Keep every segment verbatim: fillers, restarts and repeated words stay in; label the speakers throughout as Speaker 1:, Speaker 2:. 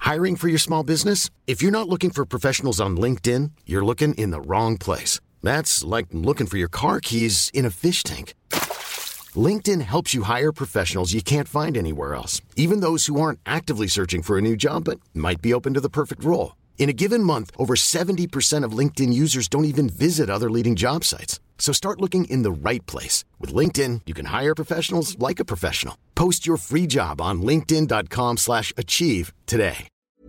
Speaker 1: Hiring for your small business? If you're not looking for professionals on LinkedIn, you're looking in the wrong place. That's like looking for your car keys in a fish tank. LinkedIn helps you hire professionals you can't find anywhere else, even those who aren't actively searching for a new job but might be open to the perfect role. In a given month, over seventy percent of LinkedIn users don't even visit other leading job sites. So start looking in the right place. With LinkedIn, you can hire professionals like a professional. Post your free job on linkedin.com slash achieve today.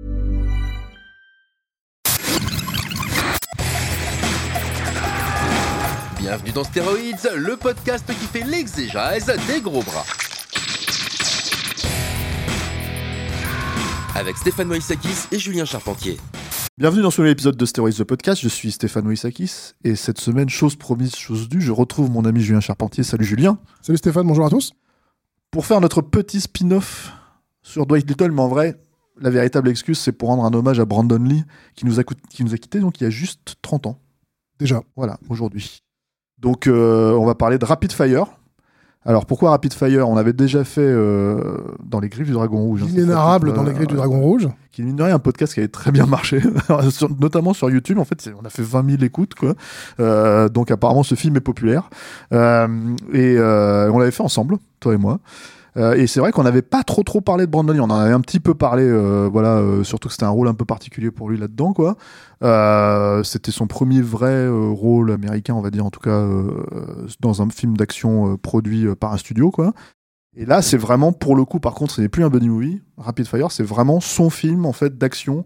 Speaker 2: Bienvenue dans Stéroïdes, le podcast qui fait l'exégèse des gros bras. Avec Stéphane Moïsakis et Julien Charpentier.
Speaker 3: Bienvenue dans ce nouvel épisode de Stéroïdes the Podcast, je suis Stéphane Moïsakis et cette semaine, chose promise, chose due, je retrouve mon ami Julien Charpentier. Salut Julien.
Speaker 4: Salut Stéphane, bonjour à tous.
Speaker 3: Pour faire notre petit spin-off sur Dwight Little, mais en vrai, la véritable excuse, c'est pour rendre un hommage à Brandon Lee qui nous a, qui nous a quittés donc il y a juste trente ans.
Speaker 4: Déjà.
Speaker 3: Voilà, aujourd'hui. Donc euh, on va parler de Rapid Fire. Alors pourquoi Rapid Fire ? On avait déjà fait euh, dans les Griffes du Dragon Rouge.
Speaker 4: L'inénarrable hein, dans les Griffes euh, du Dragon Rouge.
Speaker 3: Qui mine de rien un podcast qui avait très bien marché, sur, notamment sur YouTube. En fait, c'est, on a fait vingt mille écoutes, quoi. Euh, donc apparemment ce film est populaire. Euh, et euh, on l'avait fait ensemble, toi et moi. Euh, et c'est vrai qu'on n'avait pas trop trop parlé de Brandon Lee, on en avait un petit peu parlé, euh, voilà, euh, surtout que c'était un rôle un peu particulier pour lui là-dedans, quoi. Euh, c'était son premier vrai euh, rôle américain, on va dire, en tout cas, euh, dans un film d'action euh, produit euh, par un studio, quoi. Et là, c'est vraiment, pour le coup, par contre, ce n'est plus un buddy movie. Rapid Fire, c'est vraiment son film, en fait, d'action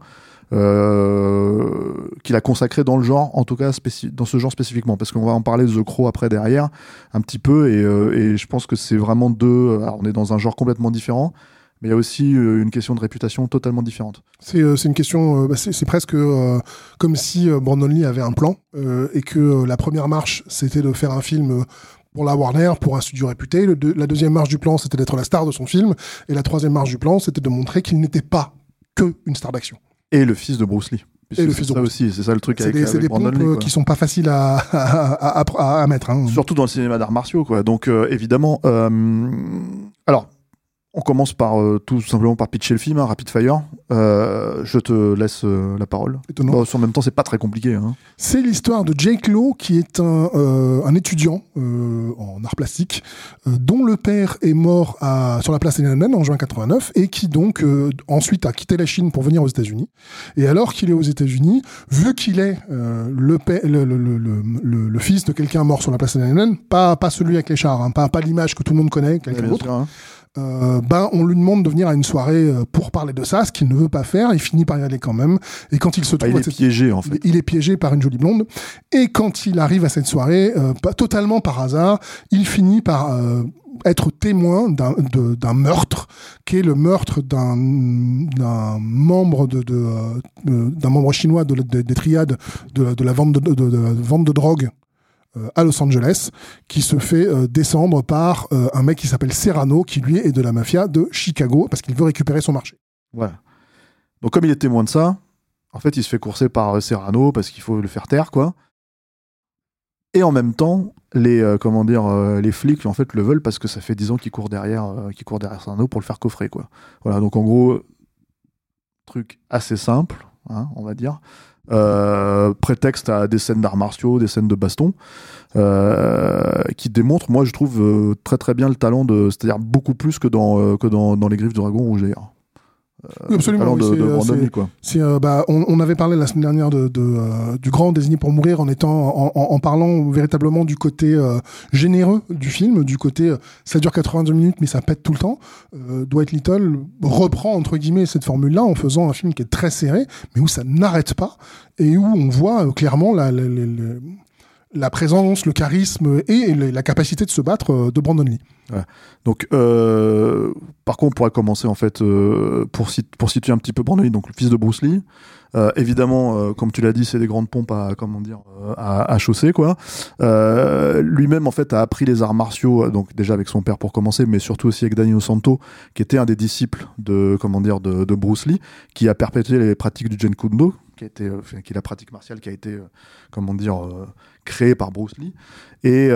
Speaker 3: euh, qu'il a consacré dans le genre, en tout cas, spécif- dans ce genre spécifiquement. Parce qu'on va en parler de The Crow après, derrière, un petit peu. Et, euh, et je pense que c'est vraiment deux... Alors, on est dans un genre complètement différent, mais il y a aussi euh, une question de réputation totalement différente.
Speaker 4: C'est, euh, c'est une question... Euh, bah c'est, c'est presque euh, comme si euh, Brandon Lee avait un plan euh, et que euh, la première marche, c'était de faire un film... Euh, pour la Warner, pour un studio réputé. Le deux, la deuxième marche du plan, c'était d'être la star de son film. Et la troisième marche du plan, c'était de montrer qu'il n'était pas que une star d'action.
Speaker 3: Et le fils de Bruce Lee.
Speaker 4: Et le fils de
Speaker 3: ça
Speaker 4: Bruce
Speaker 3: aussi, c'est ça le truc
Speaker 4: c'est
Speaker 3: avec,
Speaker 4: des,
Speaker 3: avec
Speaker 4: c'est des
Speaker 3: Brandon
Speaker 4: pompes
Speaker 3: Lee, quoi.
Speaker 4: Qui sont pas faciles à, à, à, à, à mettre. Hein.
Speaker 3: Surtout dans le cinéma d'arts martiaux, quoi. Donc, euh, évidemment... Euh... Alors... On commence par euh, tout simplement par pitcher le film, hein, Rapid Fire. Euh, je te laisse euh, la parole.
Speaker 4: Étonnant.
Speaker 3: Bon, en même temps, c'est pas très compliqué. Hein.
Speaker 4: C'est l'histoire de Jake Lowe, qui est un, euh, un étudiant euh, en arts plastiques, euh, dont le père est mort à, sur la place Tiananmen en juin quatre-vingt-neuf, et qui donc euh, ensuite a quitté la Chine pour venir aux États-Unis. Et alors qu'il est aux États-Unis, vu qu'il est euh, le, pa- le, le, le, le, le fils de quelqu'un mort sur la place Tiananmen, pas, pas celui avec les chars, hein, pas, pas l'image que tout le monde connaît, quelqu'un
Speaker 3: Ouais,
Speaker 4: d'autre.
Speaker 3: sûr, hein.
Speaker 4: Euh, ben on lui demande de venir à une soirée euh, pour parler de ça, ce qu'il ne veut pas faire. Il finit par y aller quand même. Et quand il se
Speaker 3: Bah,
Speaker 4: trouve,
Speaker 3: il est piégé en fait.
Speaker 4: il est piégé par une jolie blonde. Et quand il arrive à cette soirée, euh, pas totalement par hasard, il finit par euh, être témoin d'un, de, d'un meurtre, qui est le meurtre d'un, d'un membre de, de, de d'un membre chinois de, de, des triades de, de la vente de, de, de, de la vente de drogue à Los Angeles, qui se fait euh, descendre par euh, un mec qui s'appelle Serrano, qui lui est de la mafia de Chicago, parce qu'il veut récupérer son marché.
Speaker 3: Voilà. Donc comme il est témoin de ça, en fait, il se fait courser par euh, Serrano parce qu'il faut le faire taire, quoi. Et en même temps, les euh, comment dire, euh, les flics en fait le veulent parce que ça fait dix ans qu'il court derrière, euh, qu'il court derrière Serrano pour le faire coffrer, quoi. Voilà. Donc en gros, truc assez simple, hein, on va dire. Euh, prétexte à des scènes d'arts martiaux, des scènes de baston, euh, qui démontrent, moi je trouve, euh, très très bien le talent de, c'est-à-dire beaucoup plus que dans euh, que dans, dans les Griffes du Dragon Rouge d'ailleurs. Euh,
Speaker 4: oui, absolument.
Speaker 3: Le talent
Speaker 4: Oui,
Speaker 3: de,
Speaker 4: c'est,
Speaker 3: de Brandon
Speaker 4: c'est,
Speaker 3: Lee, quoi.
Speaker 4: C'est, euh, bah, on, on avait parlé la semaine dernière de, de, euh, du grand désigné pour mourir en étant, en, en, en parlant véritablement du côté euh, généreux du film, du côté euh, ça dure quatre-vingt-deux minutes mais ça pète tout le temps. Euh, Dwight Little reprend entre guillemets cette formule-là en faisant un film qui est très serré mais où ça n'arrête pas et où on voit euh, clairement la, la, la, la, la présence, le charisme et la capacité de se battre euh, de Brandon Lee.
Speaker 3: Ouais. Donc, euh, par contre, on pourrait commencer en fait euh, pour, sit- pour situer un petit peu Brandon Lee, donc le fils de Bruce Lee. Euh, évidemment, euh, comme tu l'as dit, c'est des grandes pompes à comment dire euh, à, à chausser, quoi. Euh, lui-même en fait a appris les arts martiaux, donc déjà avec son père pour commencer, mais surtout aussi avec Danny Santo, qui était un des disciples de comment dire de, de Bruce Lee, qui a perpétué les pratiques du Jeet Kune Do, qui a été, euh, qui est la pratique martiale qui a été euh, comment dire euh, créée par Bruce Lee. Et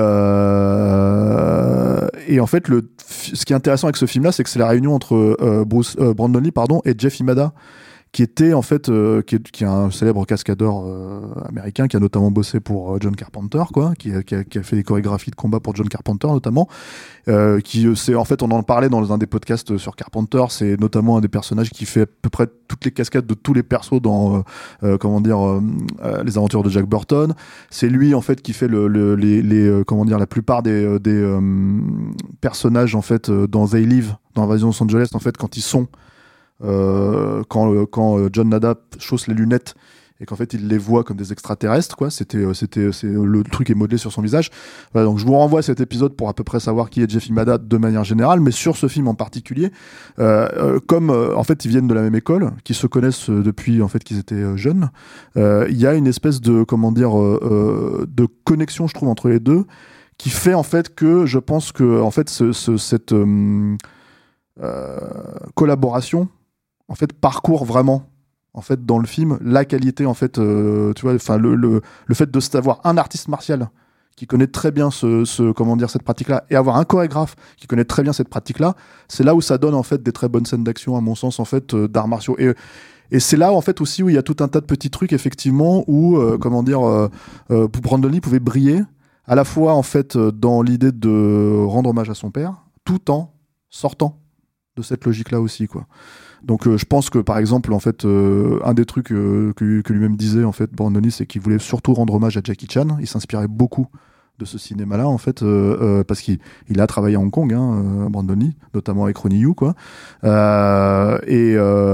Speaker 3: euh, et en fait, le ce qui est intéressant avec ce film-là, c'est que c'est la réunion entre euh, Bruce, euh, Brandon Lee, pardon, et Jeff Imada, qui était en fait euh, qui, est, qui est un célèbre cascadeur euh, américain qui a notamment bossé pour euh, John Carpenter, quoi, qui a, qui, a, qui a fait des chorégraphies de combat pour John Carpenter notamment, euh, qui c'est en fait on en parlait dans un des podcasts sur Carpenter, c'est notamment un des personnages qui fait à peu près toutes les cascades de tous les persos dans euh, euh, comment dire euh, euh, les aventures de Jack Burton. C'est lui en fait qui fait le, le, les, les euh, comment dire la plupart des, des euh, personnages en fait euh, dans They Live, dans Invasion Los Angeles, en fait quand ils sont Euh, quand, euh, quand euh, John Nada chausse les lunettes et qu'en fait il les voit comme des extraterrestres, quoi. C'était, euh, c'était, c'est, le truc est modelé sur son visage. Voilà, donc je vous renvoie à cet épisode pour à peu près savoir qui est Jeff Imada de manière générale, mais sur ce film en particulier, euh, euh, comme euh, en fait ils viennent de la même école, qu'ils se connaissent euh, depuis en fait qu'ils étaient euh, jeunes, il euh, y a une espèce de comment dire euh, euh, de connexion, je trouve, entre les deux, qui fait en fait que je pense que en fait ce, ce, cette euh, euh, collaboration en fait parcourt vraiment en fait dans le film la qualité en fait euh, tu vois, enfin le, le le fait de savoir un artiste martial qui connaît très bien ce, ce comment dire cette pratique là et avoir un chorégraphe qui connaît très bien cette pratique là, c'est là où ça donne en fait des très bonnes scènes d'action à mon sens en fait euh, d'arts martiaux. Et et c'est là en fait aussi où il y a tout un tas de petits trucs effectivement où euh, comment dire euh, euh, Brandon Lee pouvait briller à la fois en fait dans l'idée de rendre hommage à son père tout en sortant de cette logique là aussi, quoi. Donc euh, je pense que par exemple en fait euh, un des trucs euh, que, que lui-même disait en fait Brandon Lee, c'est qu'il voulait surtout rendre hommage à Jackie Chan. Il s'inspirait beaucoup de ce cinéma-là en fait euh, euh, parce qu'il il a travaillé à Hong Kong, hein, euh, Brandon Lee, notamment avec Ronnie Yu, quoi. Euh, et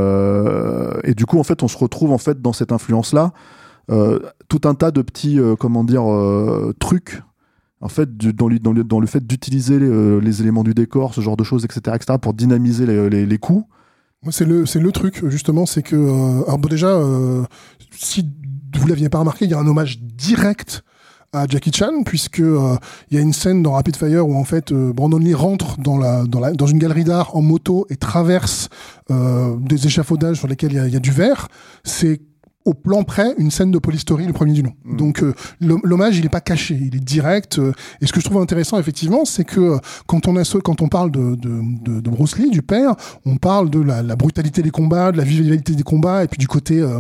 Speaker 3: euh, et du coup en fait on se retrouve en fait dans cette influence-là, euh, tout un tas de petits euh, comment dire euh, trucs. En fait, du, dans, le, dans, le, dans le fait d'utiliser les, euh, les éléments du décor, ce genre de choses, et cetera, et cetera, pour dynamiser les, les, les coups.
Speaker 4: Moi, c'est le, c'est le truc, justement, c'est que, euh, alors bon, déjà, euh, si vous l'aviez pas remarqué, il y a un hommage direct à Jackie Chan, puisque euh, il y a une scène dans Rapid Fire où en fait euh, Brandon Lee rentre dans la dans la dans une galerie d'art en moto et traverse euh, des échafaudages sur lesquels il y a, il y a du verre. C'est au plan près une scène de Police Story, le premier du nom. Mmh. Donc euh, l'hommage, il est pas caché, il est direct. Euh, et ce que je trouve intéressant, effectivement, c'est que euh, quand on a quand on parle de, de, de, de Bruce Lee, du père, on parle de la, la brutalité des combats, de la vivalité des combats, et puis du côté euh,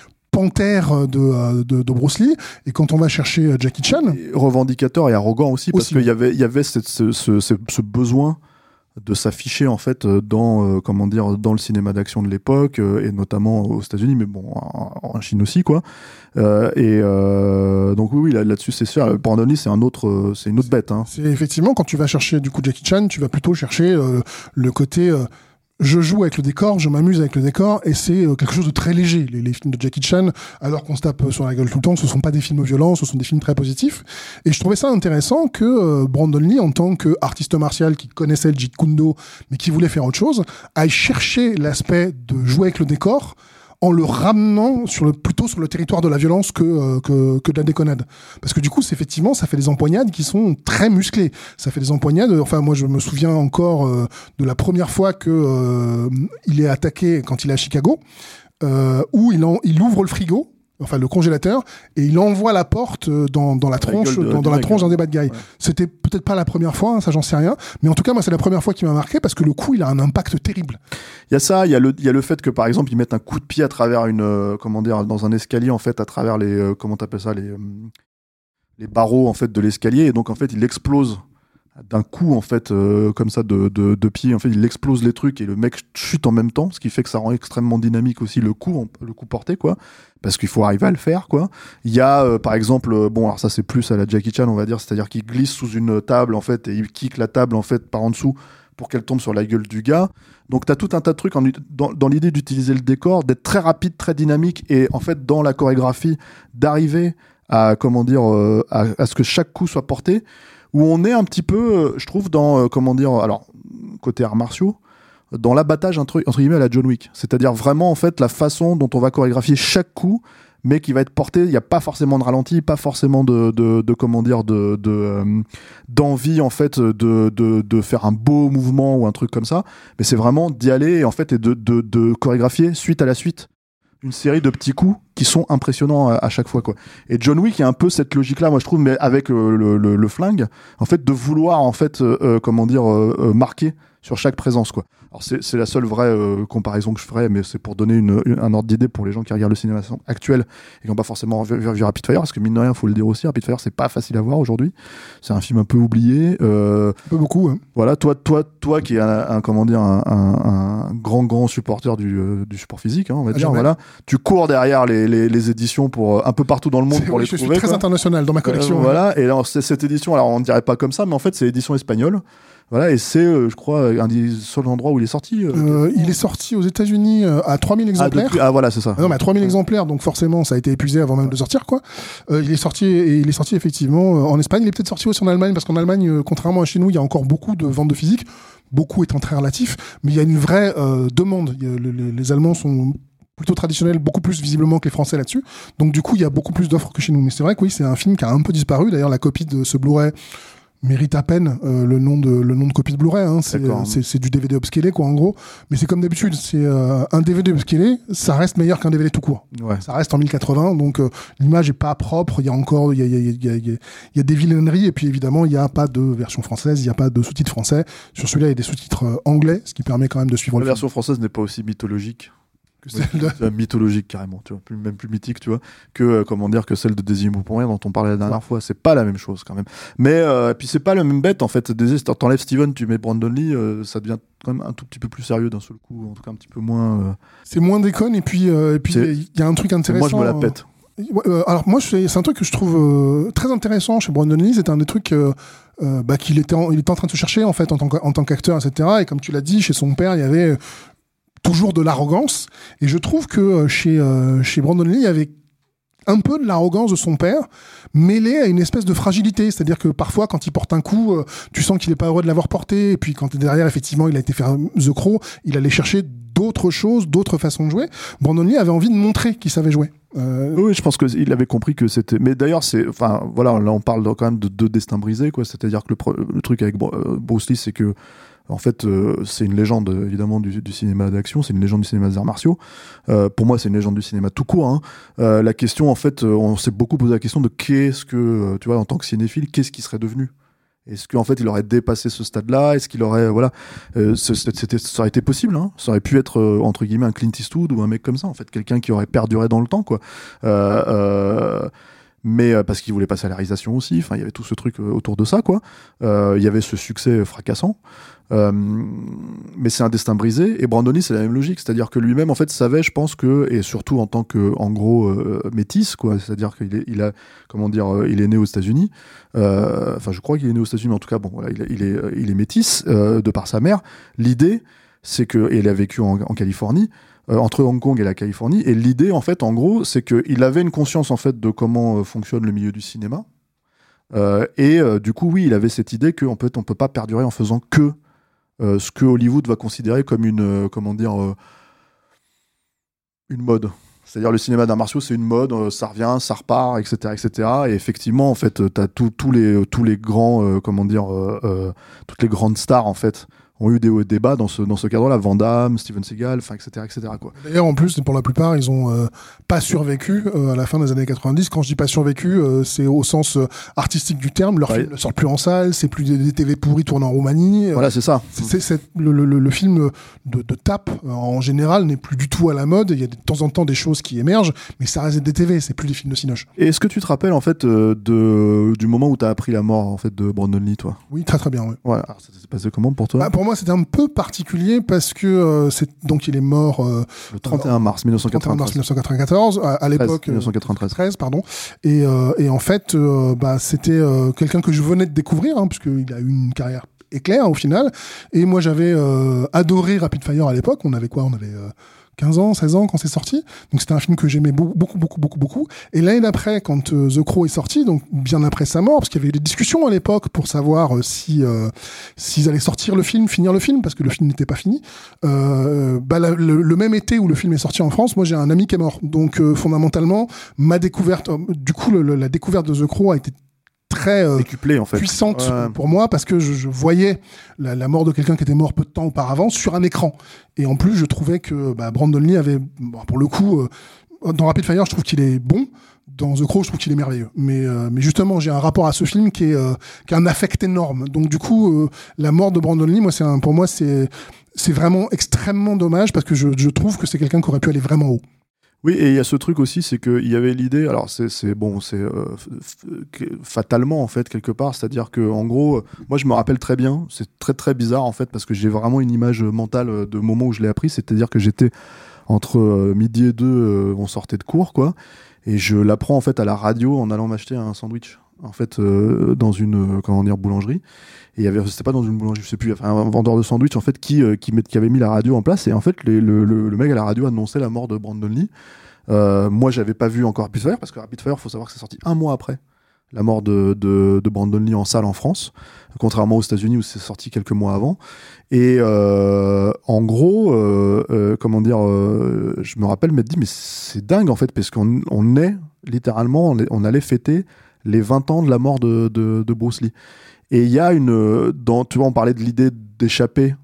Speaker 4: panthère de, de, de Bruce Lee. Et quand on va chercher Jackie Chan,
Speaker 3: et revendicateur et arrogant aussi, parce qu'il y avait il y avait cette, ce, ce, ce, ce besoin de s'afficher en fait dans euh, comment dire dans le cinéma d'action de l'époque euh, et notamment aux États-Unis, mais bon en, en Chine aussi, quoi. Euh, et euh, donc oui, oui là, là-dessus c'est sûr. Brandon Lee, c'est un autre c'est une autre bête, hein.
Speaker 4: C'est effectivement quand tu vas chercher du coup Jackie Chan, tu vas plutôt chercher euh, le côté euh, je joue avec le décor, je m'amuse avec le décor, et c'est euh, quelque chose de très léger. Les, les films de Jackie Chan, alors qu'on se tape sur la gueule tout le temps, ce sont pas des films violents, ce sont des films très positifs. Et je trouvais ça intéressant que euh, Brandon Lee, en tant qu'artiste martial qui connaissait le Jeet Kune Do, mais qui voulait faire autre chose, aille chercher l'aspect de jouer avec le décor en le ramenant sur le, plutôt sur le territoire de la violence que, euh, que, que de la déconnade. Parce que du coup, c'est effectivement, ça fait des empoignades qui sont très musclées. Ça fait des empoignades, enfin, moi, je me souviens encore euh, de la première fois que euh, il est attaqué quand il est à Chicago, euh, où il, en, il ouvre le frigo, enfin le congélateur, et il envoie la porte dans, dans la tronche, de, dans, dans la tronche d'un des bad guys. Ouais. C'était peut-être pas la première fois, hein, ça j'en sais rien, mais en tout cas moi c'est la première fois qui m'a marqué parce que le coup il a un impact terrible.
Speaker 3: Il y a ça, il y a le, il y a le fait que par exemple ils mettent un coup de pied à travers une, euh, comment dire, dans un escalier en fait, à travers les, euh, comment t'appelles ça, les, euh, les barreaux en fait de l'escalier, et donc en fait il explose d'un coup en fait euh, comme ça de, de, de pied, en fait il explose les trucs et le mec chute en même temps, ce qui fait que ça rend extrêmement dynamique aussi le coup, le coup porté, quoi, parce qu'il faut arriver à le faire, quoi. Il y a euh, par exemple euh, bon alors ça c'est plus à la Jackie Chan on va dire, c'est-à-dire qu'il glisse sous une table en fait et il kick la table en fait par en dessous pour qu'elle tombe sur la gueule du gars. Donc t'as tout un tas de trucs en, dans, dans l'idée d'utiliser le décor, d'être très rapide, très dynamique, et en fait dans la chorégraphie d'arriver à comment dire euh, à, à ce que chaque coup soit porté, où on est un petit peu, je trouve, dans, euh, comment dire, alors, côté arts martiaux, dans l'abattage, entre, entre guillemets, à la John Wick. C'est-à-dire vraiment, en fait, la façon dont on va chorégraphier chaque coup, mais qui va être porté, il n'y a pas forcément de ralenti, pas forcément de, de, de comment dire, de, de, euh, d'envie, en fait, de, de, de faire un beau mouvement ou un truc comme ça, mais c'est vraiment d'y aller, en fait, et de, de, de chorégraphier suite à la suite une série de petits coups qui sont impressionnants à, à chaque fois, quoi. Et John Wick, il y a un peu cette logique-là, moi je trouve, mais avec euh, le, le, le flingue, en fait, de vouloir, en fait, euh, comment dire, euh, euh, marquer sur chaque présence, quoi. Alors c'est, c'est la seule vraie euh, comparaison que je ferais, mais c'est pour donner une, une, un ordre d'idée pour les gens qui regardent le cinéma actuel et qui n'ont pas forcément vu, vu, vu Rapid Fire, parce que mine de rien, faut le dire aussi, Rapid Fire, c'est pas facile à voir aujourd'hui. C'est un film un peu oublié. Euh,
Speaker 4: Pas beaucoup. Hein.
Speaker 3: Voilà, toi, toi, toi, qui est un, un comment dire, un, un, un grand, grand supporter du, euh, du support physique, hein, on va
Speaker 4: Ah,
Speaker 3: dire.
Speaker 4: jamais.
Speaker 3: Voilà, tu cours derrière les, les, les éditions pour euh, un peu partout dans le monde
Speaker 4: C'est,
Speaker 3: pour
Speaker 4: oui,
Speaker 3: les
Speaker 4: je
Speaker 3: trouver.
Speaker 4: suis très
Speaker 3: quoi.
Speaker 4: international dans ma collection.
Speaker 3: Euh,
Speaker 4: hein.
Speaker 3: voilà, et alors c'est cette édition, alors on ne dirait pas comme ça, mais en fait c'est l'édition espagnole. Voilà, et c'est, euh, je crois, un des seuls endroits où il est sorti. Euh,
Speaker 4: Euh, il est sorti aux États-Unis euh, à trois mille
Speaker 3: ah,
Speaker 4: exemplaires.
Speaker 3: depuis- ah, voilà, c'est ça.
Speaker 4: Ah non, mais à trois mille exemplaires, donc forcément, ça a été épuisé avant même de sortir, quoi. Euh, il est sorti, et il est sorti effectivement euh, en Espagne. Il est peut-être sorti aussi en Allemagne, parce qu'en Allemagne, euh, contrairement à chez nous, il y a encore beaucoup de ventes de physique, beaucoup étant très relatif, mais il y a une vraie euh, demande. Il y a, le- le- les Allemands sont plutôt traditionnels, beaucoup plus visiblement que les Français là-dessus. Donc du coup, il y a beaucoup plus d'offres que chez nous. Mais c'est vrai que oui, c'est un film qui a un peu disparu. D'ailleurs, la copie de ce Blu-ray mérite à peine euh, le nom de le nom de copie de Blu-ray. Hein. C'est,
Speaker 3: D'accord.
Speaker 4: euh, c'est, c'est du D V D upscalé, quoi, en gros. Mais c'est comme d'habitude, c'est euh, un D V D upscalé, ça reste meilleur qu'un D V D tout court.
Speaker 3: Ouais.
Speaker 4: Ça reste en mille quatre-vingts, donc euh, l'image est pas propre. Il y a encore, il y a, il y a, il y a, il y a, il y a des vilaineries, et puis évidemment, il n'y a pas de version française, il n'y a pas de sous-titres français. Sur celui-là, il y a des sous-titres euh, anglais, ce qui permet quand même de suivre
Speaker 3: La
Speaker 4: le
Speaker 3: version française n'est pas aussi mythologique.
Speaker 4: film. Que celle de-
Speaker 3: C'est mythologique carrément, tu vois, plus, même plus mythique, tu vois, que euh, comment dire que celle de Daisy pour rien dont on parlait la dernière fois. C'est pas la même chose quand même. Mais euh, puis c'est pas la même bête en fait. Daisy, si t'enlèves Steven, tu mets Brandon Lee, euh, ça devient quand même un tout petit peu plus sérieux d'un seul coup, en tout cas un petit peu moins. Euh...
Speaker 4: C'est moins déconne, et puis euh, et puis
Speaker 3: C'est-
Speaker 4: il y a un truc intéressant.
Speaker 3: Moi je me la pète.
Speaker 4: Ouais, euh, alors moi, je- c'est un truc que je trouve euh, très intéressant chez Brandon Lee. C'est un des trucs euh, euh, bah, qu'il était en, il était en train de se chercher en fait en tant, que- en tant qu'acteur, et cetera. Et comme tu l'as dit, chez son père, il y avait euh, toujours de l'arrogance. Et je trouve que euh, chez euh, chez Brandon Lee, il y avait un peu de l'arrogance de son père, mêlée à une espèce de fragilité. C'est-à-dire que parfois, quand il porte un coup, euh, tu sens qu'il est pas heureux de l'avoir porté. Et puis quand derrière, effectivement, il a été faire The Crow, il allait chercher d'autres choses, d'autres façons de jouer. Brandon Lee avait envie de montrer qu'il savait jouer. Euh,
Speaker 3: Oui, je pense qu'il avait compris que c'était. Mais d'ailleurs, c'est. Enfin, voilà, là, on parle de- quand même de deux destins brisés, quoi. C'est-à-dire que le, pro- le truc avec Bru- euh, Bruce Lee, c'est que. En fait, euh, c'est une légende, évidemment, du, du cinéma d'action, c'est une légende du cinéma des arts martiaux. Euh, pour moi, c'est une légende du cinéma tout court. Hein. Euh, la question, en fait, euh, on s'est beaucoup posé la question de qu'est-ce que, euh, tu vois, en tant que cinéphile, qu'est-ce qui serait devenu ? Est-ce qu'en fait, il aurait dépassé ce stade-là ? Est-ce qu'il aurait, voilà, euh, ce- c'était, ça aurait été possible, hein. Ça aurait pu être, euh, entre guillemets, un Clint Eastwood ou un mec comme ça, en fait, quelqu'un qui aurait perduré dans le temps, quoi. Euh, euh, mais euh, parce qu'il voulait passer à la réalisation aussi, enfin, il y avait tout ce truc euh, autour de ça, quoi. Euh, il y avait ce succès fracassant. Euh, mais c'est un destin brisé, et Brandon Lee, c'est la même logique, c'est-à-dire que lui-même en fait savait, je pense que, et surtout en tant que en gros euh, métis, quoi, c'est-à-dire qu'il est, il a, comment dire, euh, il est né aux États-Unis, euh, enfin je crois qu'il est né aux États-Unis, mais en tout cas bon, voilà, il, il est, il est métis euh, de par sa mère. L'idée, c'est que, et il a vécu en, en Californie, euh, entre Hong Kong et la Californie, et l'idée en fait, en gros, c'est que il avait une conscience en fait de comment euh, fonctionne le milieu du cinéma, euh, et euh, du coup oui, il avait cette idée qu'en fait on peut pas perdurer en faisant que Euh, ce que Hollywood va considérer comme une, euh, comment dire, euh, une mode. C'est-à-dire le cinéma d'arts martiaux, c'est une mode, euh, ça revient, ça repart, et cetera, et cetera. Et effectivement, en fait, euh, t'as tous tous les, tous les grands, euh, comment dire, euh, euh, toutes les grandes stars, en fait, ont eu des hauts et des bas dans ce, dans ce cadre-là. Van Damme, Steven Seagal, enfin, et cetera, et cetera, quoi.
Speaker 4: D'ailleurs, en plus, pour la plupart, ils ont euh, pas survécu euh, à la fin des années quatre-vingt-dix. Quand je dis pas survécu, euh, c'est au sens euh, artistique du terme. Leurs
Speaker 3: Ouais.
Speaker 4: films ne sortent plus en salle, c'est plus des, des T V pourris tournés en Roumanie. Euh,
Speaker 3: Voilà, c'est ça.
Speaker 4: c'est, c'est, c'est- le, le, le, le film de, de tape, euh, en général, n'est plus du tout à la mode. Il y a de temps en temps des choses qui émergent, mais ça reste des T V, c'est plus des films de cinoche.
Speaker 3: Et est-ce que tu te rappelles, en fait, euh, de, du moment où t'as appris la mort, en fait, de Brandon Lee, toi?
Speaker 4: Oui, très très bien, oui.
Speaker 3: Voilà. Alors, ça s'est passé comment pour toi?
Speaker 4: Bah, pour moi, c'était un peu particulier parce que euh, c'est donc il est mort euh,
Speaker 3: Le trente et un mars mille neuf cent
Speaker 4: trente et un mars
Speaker 3: quatre-vingt-treize.
Speaker 4: mille neuf cent quatre-vingt-quatorze à, à l'époque
Speaker 3: mille neuf cent quatre-vingt-treize.
Speaker 4: euh, treize, pardon. Et, euh, et en fait, euh, bah, c'était euh, quelqu'un que je venais de découvrir, hein, puisqu'il a eu une carrière éclair au final. Et moi, j'avais euh, adoré Rapid Fire à l'époque. On avait quoi? On avait euh, quinze ans, seize ans quand c'est sorti. Donc c'était un film que j'aimais beaucoup, beaucoup, beaucoup, beaucoup, beaucoup. Et l'année d'après, quand euh, The Crow est sorti, donc bien après sa mort, parce qu'il y avait eu des discussions à l'époque pour savoir euh, si euh, s'ils allaient sortir le film, finir le film, parce que le film n'était pas fini. Euh, bah, la- le, le même été où le film est sorti en France, moi j'ai un ami qui est mort. Donc euh, fondamentalement, ma découverte, euh, du coup, le- le- la découverte de The Crow a été très euh,
Speaker 3: Décuplé, en fait.
Speaker 4: puissante
Speaker 3: Ouais.
Speaker 4: pour moi parce que je, je voyais la, la mort de quelqu'un qui était mort peu de temps auparavant sur un écran. Et en plus, je trouvais que bah, Brandon Lee avait, bon, pour le coup, euh, dans Rapid Fire, je trouve qu'il est bon. Dans The Crow, je trouve qu'il est merveilleux. Mais, euh, mais justement, j'ai un rapport à ce film qui est, euh, qui a un affect énorme. Donc du coup, euh, la mort de Brandon Lee, moi, c'est un, pour moi, c'est, c'est vraiment extrêmement dommage parce que je, je trouve que c'est quelqu'un qui aurait pu aller vraiment haut.
Speaker 3: Oui, et il y a ce truc aussi, c'est qu'il y avait l'idée, alors c'est, c'est bon, c'est euh, f- fatalement en fait quelque part, c'est-à-dire que en gros, moi je me rappelle très bien, c'est très très bizarre en fait parce que j'ai vraiment une image mentale de moment où je l'ai appris, c'est-à-dire que j'étais entre euh, midi et deux, euh, on sortait de cours quoi, et je l'apprends en fait à la radio en allant m'acheter un sandwich en fait euh, dans une euh, comment dire boulangerie. Et il y avait, c'était pas dans une boulangerie, je sais plus, enfin, un vendeur de sandwich en fait qui euh, qui, met, qui avait mis la radio en place et en fait les, le, le, le mec à la radio annonçait la mort de Brandon Lee. Euh, moi j'avais pas vu encore Rapid Fire parce que Rapid Fire, faut savoir que c'est sorti un mois après la mort de, de, de Brandon Lee en salle en France, contrairement aux États-Unis où c'est sorti quelques mois avant. Et euh, en gros, euh, euh, comment dire, euh, je me rappelle m'être dit mais c'est dingue en fait parce qu'on on est littéralement on, est, on allait fêter les vingt ans de la mort de, de, de Bruce Lee. Et il y a une, dans, tu vois, on parlait de l'idée d'échapper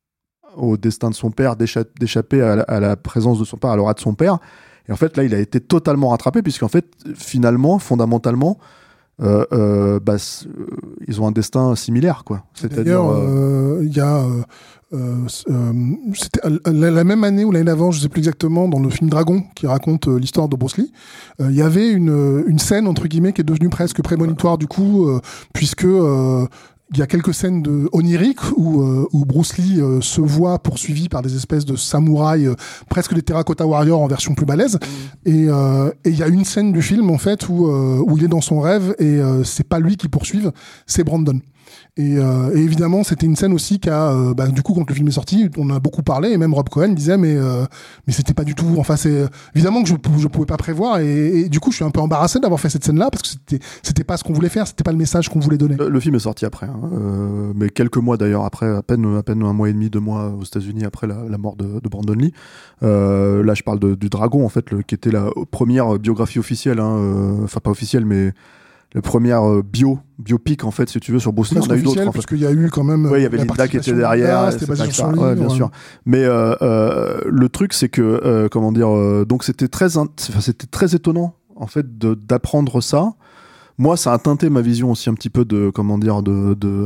Speaker 3: au destin de son père, d'écha- d'échapper à la, à la présence de son père, à l'aura de son père. Et en fait, là, il a été totalement rattrapé, puisqu'en fait, finalement, fondamentalement, euh, euh, bah, euh, ils ont un destin similaire, quoi. C'est-à-dire,
Speaker 4: d'ailleurs, il
Speaker 3: euh...
Speaker 4: euh, y a, euh, euh, c'était la, la même année ou l'année d'avant, je sais plus exactement, dans le film Dragon, qui raconte euh, l'histoire de Bruce Lee, il euh, y avait une, une scène entre guillemets qui est devenue presque prémonitoire du coup, euh, puisque euh, il y a quelques scènes de oniriques où, euh, où Bruce Lee euh, se voit poursuivi par des espèces de samouraïs, euh, presque des Terracotta Warriors en version plus balèze. Mmh. Et euh, il y a une scène du film en fait où, euh, où il est dans son rêve et euh, c'est pas lui qui poursuive, c'est Brandon. Et, euh, et évidemment, c'était une scène aussi qui a, euh, bah, du coup, quand le film est sorti, on en a beaucoup parlé, et même Rob Cohen disait, mais euh, mais c'était pas du tout. Enfin, c'est évidemment que je je pouvais pas prévoir, et, et du coup, je suis un peu embarrassé d'avoir fait cette scène-là parce que c'était c'était pas ce qu'on voulait faire, c'était pas le message qu'on voulait donner.
Speaker 3: Le, le film est sorti après, hein, euh, mais quelques mois d'ailleurs après, à peine à peine un mois et demi, deux mois aux États-Unis après la, la mort de, de Brandon Lee. Euh, là, je parle de, du Dragon en fait, le, qui était la première biographie officielle, hein, euh, enfin pas officielle, mais le premier euh, bio biopic en fait si tu veux sur Bruce Lee. On a eu d'autres en fait.
Speaker 4: Parce qu'il y a eu quand même
Speaker 3: ouais, il y avait Linda qui était derrière,
Speaker 4: c'était basé sur son
Speaker 3: livre, ouais, bien
Speaker 4: ouais.
Speaker 3: sûr. Mais euh, euh, le truc c'est que euh, comment dire euh, donc c'était très in... enfin, c'était très étonnant en fait de, d'apprendre ça. Moi, ça a teinté ma vision aussi un petit peu de comment dire de de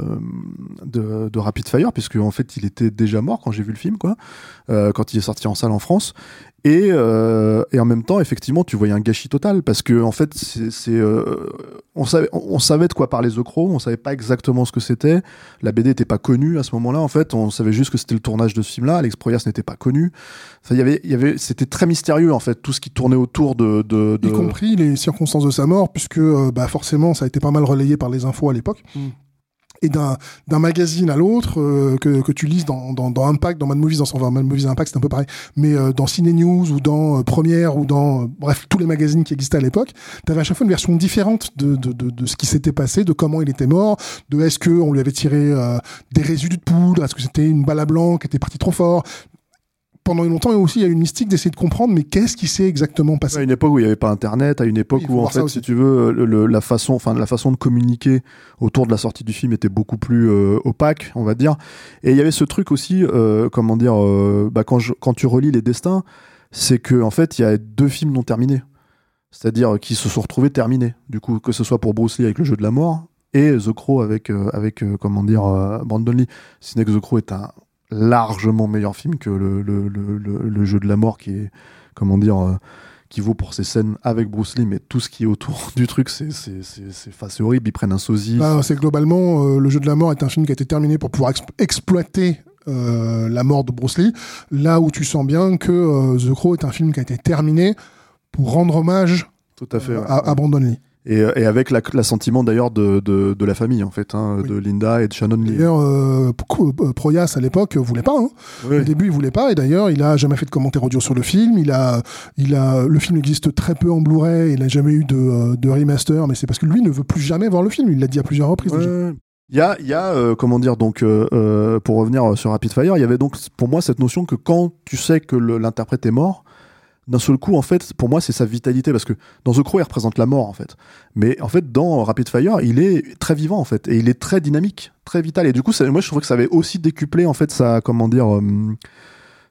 Speaker 3: de, de Rapid Fire puisque en fait il était déjà mort quand j'ai vu le film quoi, euh, quand il est sorti en salle en France. Et, euh, et en même temps, effectivement, tu voyais un gâchis total parce que en fait, c'est, c'est, euh, on savait, on, on savait de quoi parlait The Crow, on savait pas exactement ce que c'était. La B D était pas connue à ce moment-là. En fait, on savait juste que c'était le tournage de ce film-là. Alex Proyas n'était pas connu. Enfin, il y avait, il y avait, c'était très mystérieux en fait, tout ce qui tournait autour de, de, de...
Speaker 4: y compris les circonstances de sa mort, puisque euh, bah forcément, ça a été pas mal relayé par les infos à l'époque. Mm. Et d'un, d'un magazine à l'autre, euh, que, que tu lises dans, dans, dans Impact, dans Mad Movies, dans son Mad Movies Impact, c'est un peu pareil, mais euh, dans Ciné News ou dans euh, Première ou dans, euh, bref, tous les magazines qui existaient à l'époque, t'avais à chaque fois une version différente de, de, de, de ce qui s'était passé, de comment il était mort, de est-ce que on lui avait tiré euh, des résidus de poudre, est-ce que c'était une balle à blanc qui était partie trop fort. Pendant longtemps, et aussi, il y a une mystique d'essayer de comprendre, mais qu'est-ce qui s'est exactement passé?
Speaker 3: À une époque où il n'y avait pas Internet, à une époque oui, où, en fait, si tu veux, le, le, la façon, enfin, la façon de communiquer autour de la sortie du film était beaucoup plus euh, opaque, on va dire. Et il y avait ce truc aussi, euh, comment dire, euh, bah, quand, je, quand tu relis les destins, c'est que, en fait, il y a deux films non terminés. C'est-à-dire qui se sont retrouvés terminés. Du coup, que ce soit pour Bruce Lee avec Le Jeu de la Mort et The Crow avec, euh, avec euh, comment dire, euh, Brandon Lee. Si ce n'est que The Crow est un largement meilleur film que le, le, le, le, le Jeu de la Mort qui est, comment dire, euh, qui vaut pour ses scènes avec Bruce Lee, mais tout ce qui est autour du truc, c'est, c'est, c'est, c'est, enfin, c'est horrible, ils prennent un sosie.
Speaker 4: Ah, c'est globalement, euh, Le Jeu de la Mort est un film qui a été terminé pour pouvoir exp- exploiter euh, la mort de Bruce Lee, là où tu sens bien que euh, The Crow est un film qui a été terminé pour rendre hommage
Speaker 3: tout à, fait,
Speaker 4: euh,
Speaker 3: ouais.
Speaker 4: à, à Brandon Lee.
Speaker 3: Et, et avec la, l'assentiment d'ailleurs de, de, de la famille en fait, hein, oui. de Linda et de Shannon Lee.
Speaker 4: D'ailleurs, euh, Proyas à l'époque voulait pas. Hein. Oui. Au début, il voulait pas. Et d'ailleurs, il a jamais fait de commentaire audio sur le film. Il a, il a, le film existe très peu en Blu-ray. Il n'a jamais eu de, de remaster. Mais c'est parce que lui ne veut plus jamais voir le film. Il l'a dit à plusieurs reprises.
Speaker 3: Ouais.
Speaker 4: Déjà.
Speaker 3: Il y a, il y a euh, comment dire, donc, euh, euh, pour revenir sur Rapid Fire, il y avait donc pour moi cette notion que quand tu sais que le, l'interprète est mort, d'un seul coup, en fait, pour moi, c'est sa vitalité, parce que dans The Crow, il représente la mort, en fait. Mais en fait, dans Rapid Fire, il est très vivant, en fait, et il est très dynamique, très vital. Et du coup, ça, moi, je trouve que ça avait aussi décuplé, en fait, sa, comment dire, euh,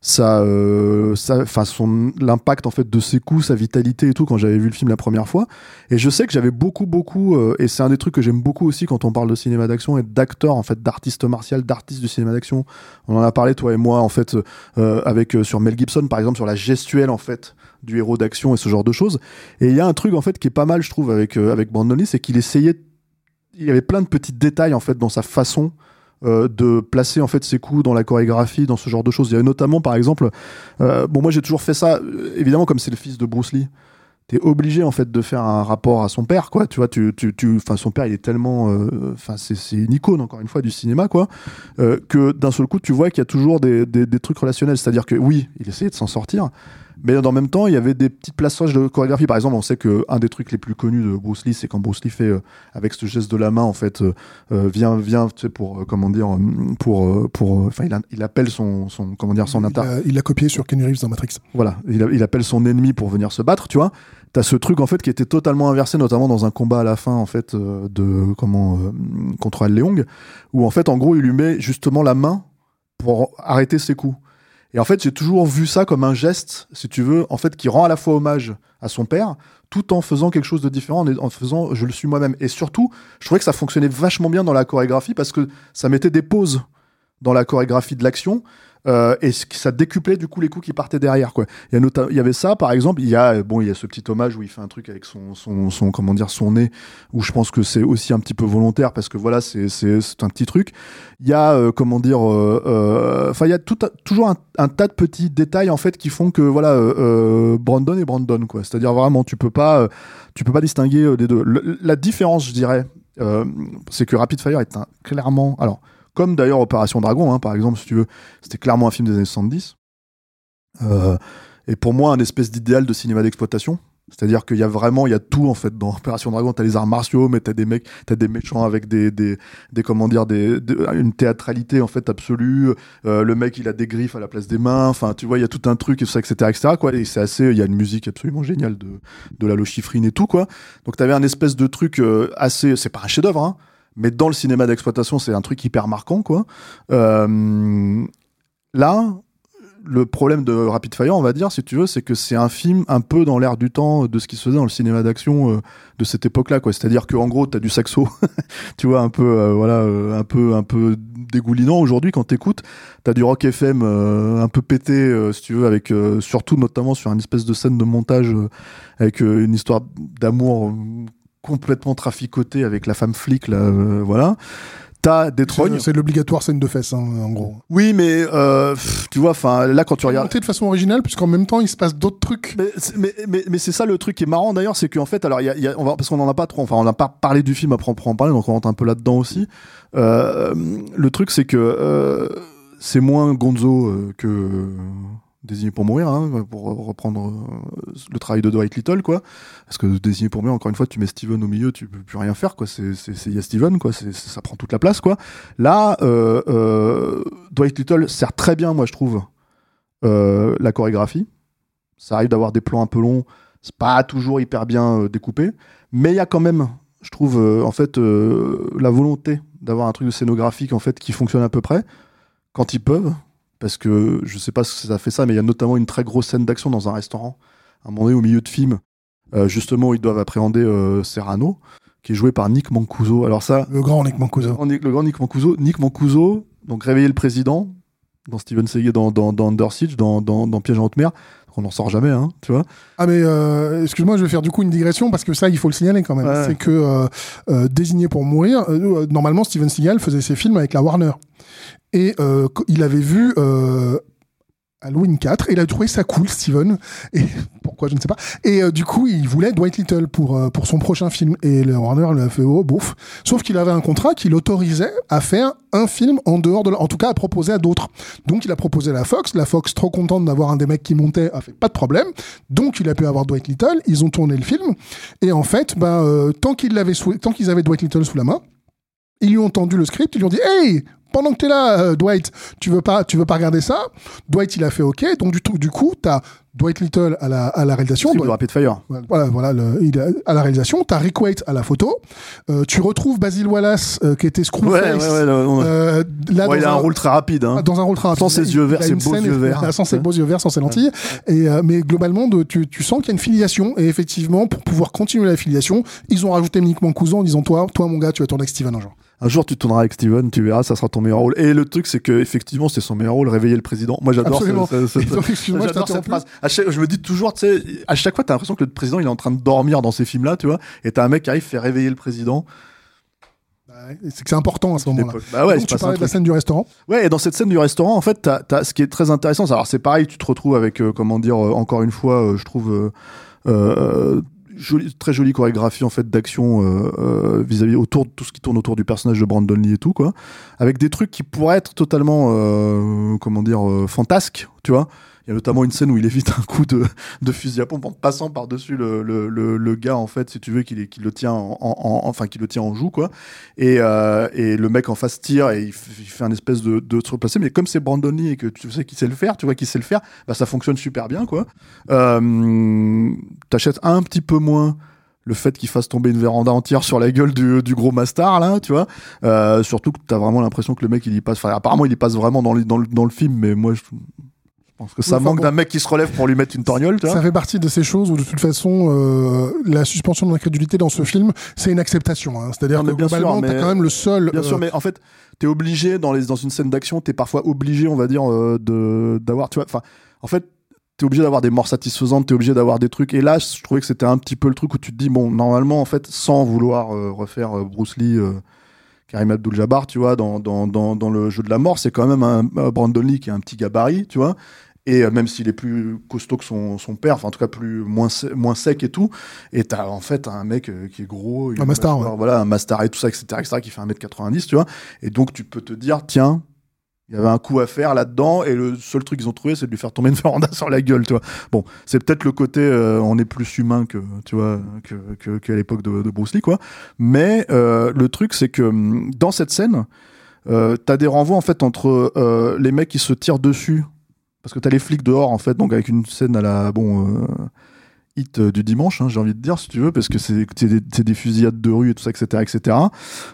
Speaker 3: ça, euh, ça, enfin son l'impact en fait de ses coups, sa vitalité et tout quand j'avais vu le film la première fois. Et je sais que j'avais beaucoup, beaucoup, euh, et c'est un des trucs que j'aime beaucoup aussi quand on parle de cinéma d'action et d'acteurs en fait, d'artistes martiaux, d'artistes du cinéma d'action. On en a parlé toi et moi en fait euh, avec euh, sur Mel Gibson par exemple sur la gestuelle en fait du héros d'action et ce genre de choses. Et il y a un truc en fait qui est pas mal je trouve avec euh, avec Brandon Lee, c'est qu'il essayait, il y avait plein de petits détails en fait dans sa façon Euh, de placer en fait ses coups dans la chorégraphie, dans ce genre de choses. Il y avait notamment par exemple, euh, bon moi j'ai toujours fait ça, euh, évidemment comme c'est le fils de Bruce Lee, t'es obligé en fait de faire un rapport à son père quoi, tu vois, tu tu tu enfin son père il est tellement enfin euh, c'est c'est une icône encore une fois du cinéma quoi, euh, que d'un seul coup tu vois qu'il y a toujours des des, des trucs relationnels, c'est-à-dire que oui il essayait de s'en sortir, mais dans le même temps il y avait des petits plaçages de chorégraphie. Par exemple on sait que un des trucs les plus connus de Bruce Lee, c'est quand Bruce Lee fait euh, avec ce geste de la main en fait euh, euh, vient vient tu sais pour euh, comment dire euh, pour pour enfin euh, il, a, il appelle son son comment dire son inter
Speaker 4: il l'a copié sur Keanu Reeves dans Matrix.
Speaker 3: Voilà, il, a, il appelle son ennemi pour venir se battre, tu vois. T'as ce truc en fait qui était totalement inversé, notamment dans un combat à la fin en fait euh, de comment euh, contre Al Leong, où en fait en gros il lui met justement la main pour arrêter ses coups. Et en fait j'ai toujours vu ça comme un geste, si tu veux, en fait qui rend à la fois hommage à son père, tout en faisant quelque chose de différent, en faisant je le suis moi-même. Et surtout, je trouvais que ça fonctionnait vachement bien dans la chorégraphie parce que ça mettait des pauses dans la chorégraphie de l'action. Euh, et ça décuplait du coup les coups qui partaient derrière quoi. Il y a nota- il y avait ça par exemple, il y a bon il y a ce petit hommage où il fait un truc avec son son son comment dire son nez, où je pense que c'est aussi un petit peu volontaire parce que voilà c'est c'est c'est un petit truc. Il y a euh, comment dire enfin euh, euh, il y a tout toujours un, un tas de petits détails en fait qui font que voilà euh, euh, Brandon et Brandon quoi. C'est-à-dire vraiment tu peux pas euh, tu peux pas distinguer euh, des deux. Le, la différence je dirais euh, c'est que Rapid Fire est un, clairement alors comme d'ailleurs Opération Dragon, hein, par exemple, si tu veux, c'était clairement un film des années soixante-dix. Euh, et pour moi, un espèce d'idéal de cinéma d'exploitation. C'est-à-dire qu'il y a vraiment, il y a tout en fait dans Opération Dragon. T'as les arts martiaux, mais t'as des mecs, t'as des méchants avec des, des, des comment dire, des, des une théâtralité en fait absolue. Euh, le mec, il a des griffes à la place des mains. Enfin, tu vois, il y a tout un truc, et ça, et cetera, et cetera. Quoi. Et c'est assez, il y a une musique absolument géniale de de Lalo Schifrin et tout quoi. Donc t'avais un espèce de truc euh, assez, c'est pas un chef-d'œuvre, hein. Mais dans le cinéma d'exploitation, c'est un truc hyper marquant, quoi. Euh, là, le problème de Rapid Fire, on va dire, si tu veux, c'est que c'est un film un peu dans l'air du temps de ce qui se faisait dans le cinéma d'action euh, de cette époque-là, quoi. C'est-à-dire que en gros, t'as du saxo, tu vois, un peu, euh, voilà, euh, un peu, un peu dégoulinant. Aujourd'hui, quand t'écoutes, t'as du rock F M euh, un peu pété, euh, si tu veux, avec euh, surtout notamment sur une espèce de scène de montage euh, avec euh, une histoire d'amour. Euh, complètement traficoté avec la femme flic là euh, voilà t'as des trognes,
Speaker 4: c'est, c'est l'obligatoire scène de fesses hein, en gros.
Speaker 3: Oui mais euh, pff, tu vois enfin là quand tu regardes
Speaker 4: monté de façon originale puisqu'en même temps il se passe d'autres trucs
Speaker 3: mais mais mais, mais c'est ça le truc qui est marrant d'ailleurs, c'est qu'en fait alors il y a, y a on va parce qu'on en a pas trop enfin on n'a pas parlé du film après on pourra en parler donc on rentre un peu là-dedans aussi. Euh, le truc c'est que euh, c'est moins Gonzo euh, que Désigné pour mourir, hein, pour reprendre euh, le travail de Dwight Little, quoi. Parce que Désigné pour mourir, encore une fois, tu mets Steven au milieu, tu peux plus rien faire, quoi. C'est, c'est, c'est, y a Steven, quoi. C'est, c'est, ça prend toute la place, quoi. Là, euh, euh, Dwight Little sert très bien, moi, je trouve, euh, la chorégraphie. Ça arrive d'avoir des plans un peu longs, c'est pas toujours hyper bien euh, découpé, mais il y a quand même, je trouve, euh, en fait, euh, la volonté d'avoir un truc de scénographique, en fait, qui fonctionne à peu près, quand ils peuvent. Parce que je sais pas si ça fait ça, mais il y a notamment une très grosse scène d'action dans un restaurant, à un moment donné au milieu de film, euh, justement où ils doivent appréhender euh, Serrano, qui est joué par Nick Mancuso. Alors ça,
Speaker 4: le grand Nick Mancuso.
Speaker 3: Le grand Nick Mancuso. Nick Mancuso, donc réveiller le président dans Steven Seagal, dans, dans, dans Under Siege, dans, dans, dans Piège en haute mer. On n'en sort jamais, hein, tu vois.
Speaker 4: Ah mais euh, excuse-moi, je vais faire du coup une digression parce que ça, il faut le signaler quand même. Ouais. C'est que euh, euh, Désigné pour mourir, euh, normalement Steven Seagal faisait ses films avec la Warner. Et euh, il avait vu euh, Halloween quatre et il a trouvé ça cool, Steven. Et pourquoi, je ne sais pas. Et euh, du coup, il voulait Dwight Little pour, euh, pour son prochain film. Et le Warner lui a fait oh, bouf. Sauf qu'il avait un contrat qui l'autorisait à faire un film en dehors de... La... En tout cas, à proposer à d'autres. Donc, il a proposé à la Fox. La Fox, trop contente d'avoir un des mecs qui montait, a fait pas de problème. Donc, il a pu avoir Dwight Little. Ils ont tourné le film. Et en fait, ben, euh, tant, qu'il l'avait sou... tant qu'ils avaient Dwight Little sous la main, ils lui ont tendu le script, ils lui ont dit « Hey, pendant que t'es là, euh, Dwight, tu veux pas, tu veux pas regarder ça? Dwight, il a fait OK. Donc du, du coup, t'as Dwight Little à la, à la réalisation.
Speaker 3: C'est de Rapid Fire.
Speaker 4: Voilà, voilà le, il a, à la réalisation. T'as Rick Waite à la photo. Euh, tu retrouves Basil Wallace, euh, qui était Screwface.
Speaker 3: Ouais, ouais, ouais, là, on a...
Speaker 4: euh, là,
Speaker 3: ouais, il a un,
Speaker 4: un
Speaker 3: rôle très rapide. Hein.
Speaker 4: Dans un rôle très rapide.
Speaker 3: Sans ses yeux verts, ses beaux yeux verts.
Speaker 4: Sans ses beaux yeux verts, sans ses lentilles. Et, euh, mais globalement, de, tu, tu sens qu'il y a une filiation. Et effectivement, pour pouvoir continuer la filiation, ils ont rajouté Nick Mancuso en disant, toi, toi, mon gars, tu vas tourner avec Steven un jour.
Speaker 3: Un jour, tu tourneras avec Steven, tu verras, ça sera ton meilleur rôle. Et le truc, c'est que effectivement, c'est son meilleur rôle, réveiller le président. Moi, j'adore, ce, ce, ce,
Speaker 4: donc,
Speaker 3: moi, j'adore cette phrase. À chaque, je me dis toujours, tu sais, à chaque fois, t'as l'impression que le président, il est en train de dormir dans ces films-là, tu vois. Et t'as un mec qui arrive, fait réveiller le président.
Speaker 4: Ouais, c'est que c'est important à ce moment-là.
Speaker 3: Bah ouais,
Speaker 4: donc, tu parlais de la scène du restaurant.
Speaker 3: Ouais, et dans cette scène du restaurant, en fait, t'as, t'as, ce qui est très intéressant, alors c'est pareil, tu te retrouves avec, euh, comment dire, euh, encore une fois, euh, je trouve. Euh, euh, Jolie, très jolie chorégraphie en fait d'action euh, euh, vis-à-vis autour de tout ce qui tourne autour du personnage de Brandon Lee et tout quoi, avec des trucs qui pourraient être totalement euh, comment dire euh, fantasques, tu vois. Il y a notamment une scène où il évite un coup de, de fusil à pompe en passant par-dessus le, le, le, le gars, en fait, si tu veux, qui, qui le tient en, en, enfin, qui le tient en joue, quoi. Et, euh, et le mec en face tire et il, f- il fait un espèce de, de se replacer. Mais comme c'est Brandon Lee et que tu sais qu'il sait le faire, tu vois qu'il sait le faire, bah, ça fonctionne super bien, quoi. Euh, t'achètes un petit peu moins le fait qu'il fasse tomber une véranda entière sur la gueule du, du gros Mastar, là, tu vois. Euh, surtout que t'as vraiment l'impression que le mec, il y passe, enfin, apparemment, il y passe vraiment dans le, dans le, dans le film, mais moi, je, Je pense que ça oui, manque bon, d'un mec qui se relève pour lui mettre une torgnole, tu vois.
Speaker 4: Ça fait partie de ces choses où, de toute façon, euh, la suspension de l'incrédulité dans ce film, c'est une acceptation. Hein. C'est-à-dire non, que globalement, sûr, mais... t'as quand même le seul...
Speaker 3: Bien euh... sûr, mais en fait, t'es obligé, dans, les, dans une scène d'action, t'es parfois obligé, on va dire, euh, de, d'avoir... Tu vois, enfin, en fait, t'es obligé d'avoir des morts satisfaisantes, t'es obligé d'avoir des trucs... Et là, je trouvais que c'était un petit peu le truc où tu te dis, bon, normalement, en fait, sans vouloir euh, refaire euh, Bruce Lee... Euh, Karim Abdul-Jabbar, tu vois, dans, dans, dans, dans le jeu de la mort, c'est quand même un, un Brandon Lee qui a un petit gabarit, tu vois. Et euh, même s'il est plus costaud que son, son père, enfin en tout cas plus moins moins sec et tout, et t'as en fait un mec euh, qui est gros,
Speaker 4: un Mastar, ouais.
Speaker 3: voilà, un Mastar et tout ça, et cetera, et cetera, qui fait un mètre quatre-vingt-dix, tu vois. Et donc tu peux te dire, tiens, il y avait un coup à faire là-dedans, et le seul truc qu'ils ont trouvé, c'est de lui faire tomber une véranda sur la gueule, tu vois. Bon, c'est peut-être le côté, euh, on est plus humain que, tu vois, que, que qu'à l'époque de, de Bruce Lee, quoi. Mais euh, le truc, c'est que dans cette scène, euh, t'as des renvois en fait entre euh, les mecs qui se tirent dessus. Parce que t'as les flics dehors, en fait, donc avec une scène à la, bon, euh, hit euh, du dimanche, hein, j'ai envie de dire, si tu veux, parce que c'est, c'est, des, c'est des fusillades de rue et tout ça, et cetera, et cetera.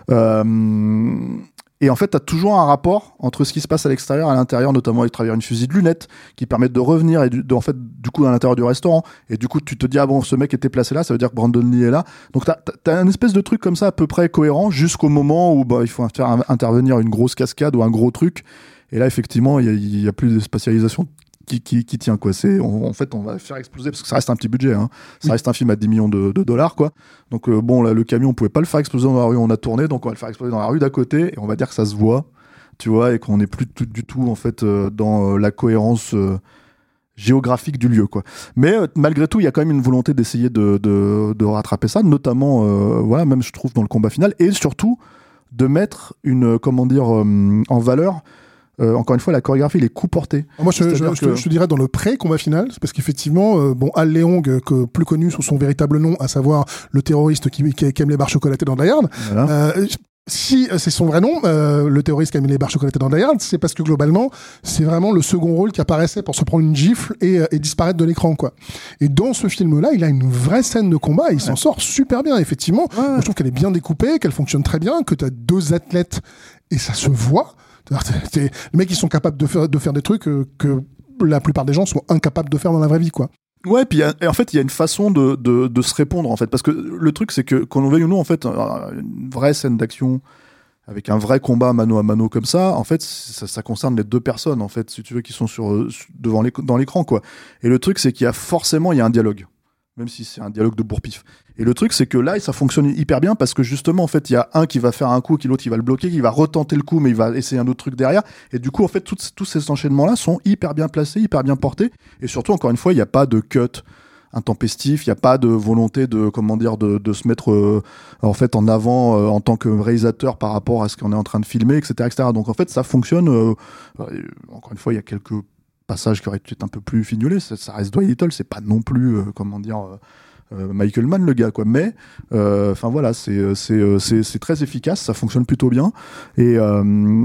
Speaker 3: Euh, et en fait, t'as toujours un rapport entre ce qui se passe à l'extérieur et à l'intérieur, notamment à travers une fusée de lunettes, qui permettent de revenir, et du, de, en fait, du coup, à l'intérieur du restaurant. Et du coup, tu te dis, ah bon, ce mec était placé là, ça veut dire que Brandon Lee est là. Donc t'as, t'as, t'as un espèce de truc comme ça, à peu près cohérent, jusqu'au moment où, bah, il faut faire intervenir une grosse cascade ou un gros truc. Et là, effectivement, il n'y a, a plus de spatialisation qui, qui, qui tient, quoi. C'est, on, en fait, on va faire exploser, parce que ça reste un petit budget, hein. Ça oui. reste un film à dix millions de, de dollars, quoi. Donc, euh, bon, là, le camion, on pouvait pas le faire exploser dans la rue, on a tourné, donc on va le faire exploser dans la rue d'à côté, et on va dire que ça se voit, tu vois, et qu'on n'est plus tout, du tout, en fait, euh, dans euh, la cohérence euh, géographique du lieu, quoi. Mais euh, malgré tout, il y a quand même une volonté d'essayer de, de, de rattraper ça, notamment, euh, voilà, même, je trouve, dans le combat final, et surtout, de mettre une, comment dire, euh, en valeur Euh, encore une fois, la chorégraphie, les coups portés.
Speaker 4: Moi, je, je, je, que... je te dirais dans le pré-combat final, c'est parce qu'effectivement, euh, bon, Al Leong, euh, que plus connu sous son véritable nom, à savoir le terroriste qui, qui, qui aime les barres chocolatées dans Die Hard, voilà. euh, si euh, c'est son vrai nom, euh, le terroriste qui aime les barres chocolatées dans Die Hard, c'est parce que globalement, c'est vraiment le second rôle qui apparaissait pour se prendre une gifle et, euh, et disparaître de l'écran, quoi. Et dans ce film-là, il a une vraie scène de combat et il ouais. s'en sort super bien, effectivement. Ouais. Moi, je trouve qu'elle est bien découpée, qu'elle fonctionne très bien, que t'as deux athlètes et ça se voit. Les mecs, ils sont capables de faire, de faire des trucs que, que la plupart des gens sont incapables de faire dans la vraie vie, quoi.
Speaker 3: Ouais, puis et en fait, il y a une façon de, de, de se répondre, en fait. Parce que le truc, c'est que, qu'on veuille ou non, en fait, une vraie scène d'action avec un vrai combat mano à mano comme ça, en fait, ça, ça concerne les deux personnes, en fait, si tu veux, qui sont sur, devant les, dans l'écran, quoi. Et le truc, c'est qu'il y a forcément, il y a un dialogue. Même si c'est un dialogue de bourre-pif. Et le truc, c'est que là, ça fonctionne hyper bien parce que justement, en fait, il y a un qui va faire un coup, qui l'autre, il va le bloquer, qui va retenter le coup, mais il va essayer un autre truc derrière. Et du coup, en fait, toutes, tous ces enchaînements-là sont hyper bien placés, hyper bien portés. Et surtout, encore une fois, il n'y a pas de cut intempestif, il n'y a pas de volonté de, comment dire, de, de se mettre, euh, en fait, en avant, euh, en tant que réalisateur par rapport à ce qu'on est en train de filmer, et cetera, et cetera. Donc, en fait, ça fonctionne, euh, euh, encore une fois, il y a quelques passage qui aurait été un peu plus fignolé, ça, ça reste Dwight Little, c'est pas non plus euh, comment dire euh, euh, Michael Mann le gars, quoi, mais enfin euh, voilà, c'est c'est c'est c'est très efficace, ça fonctionne plutôt bien. Et euh,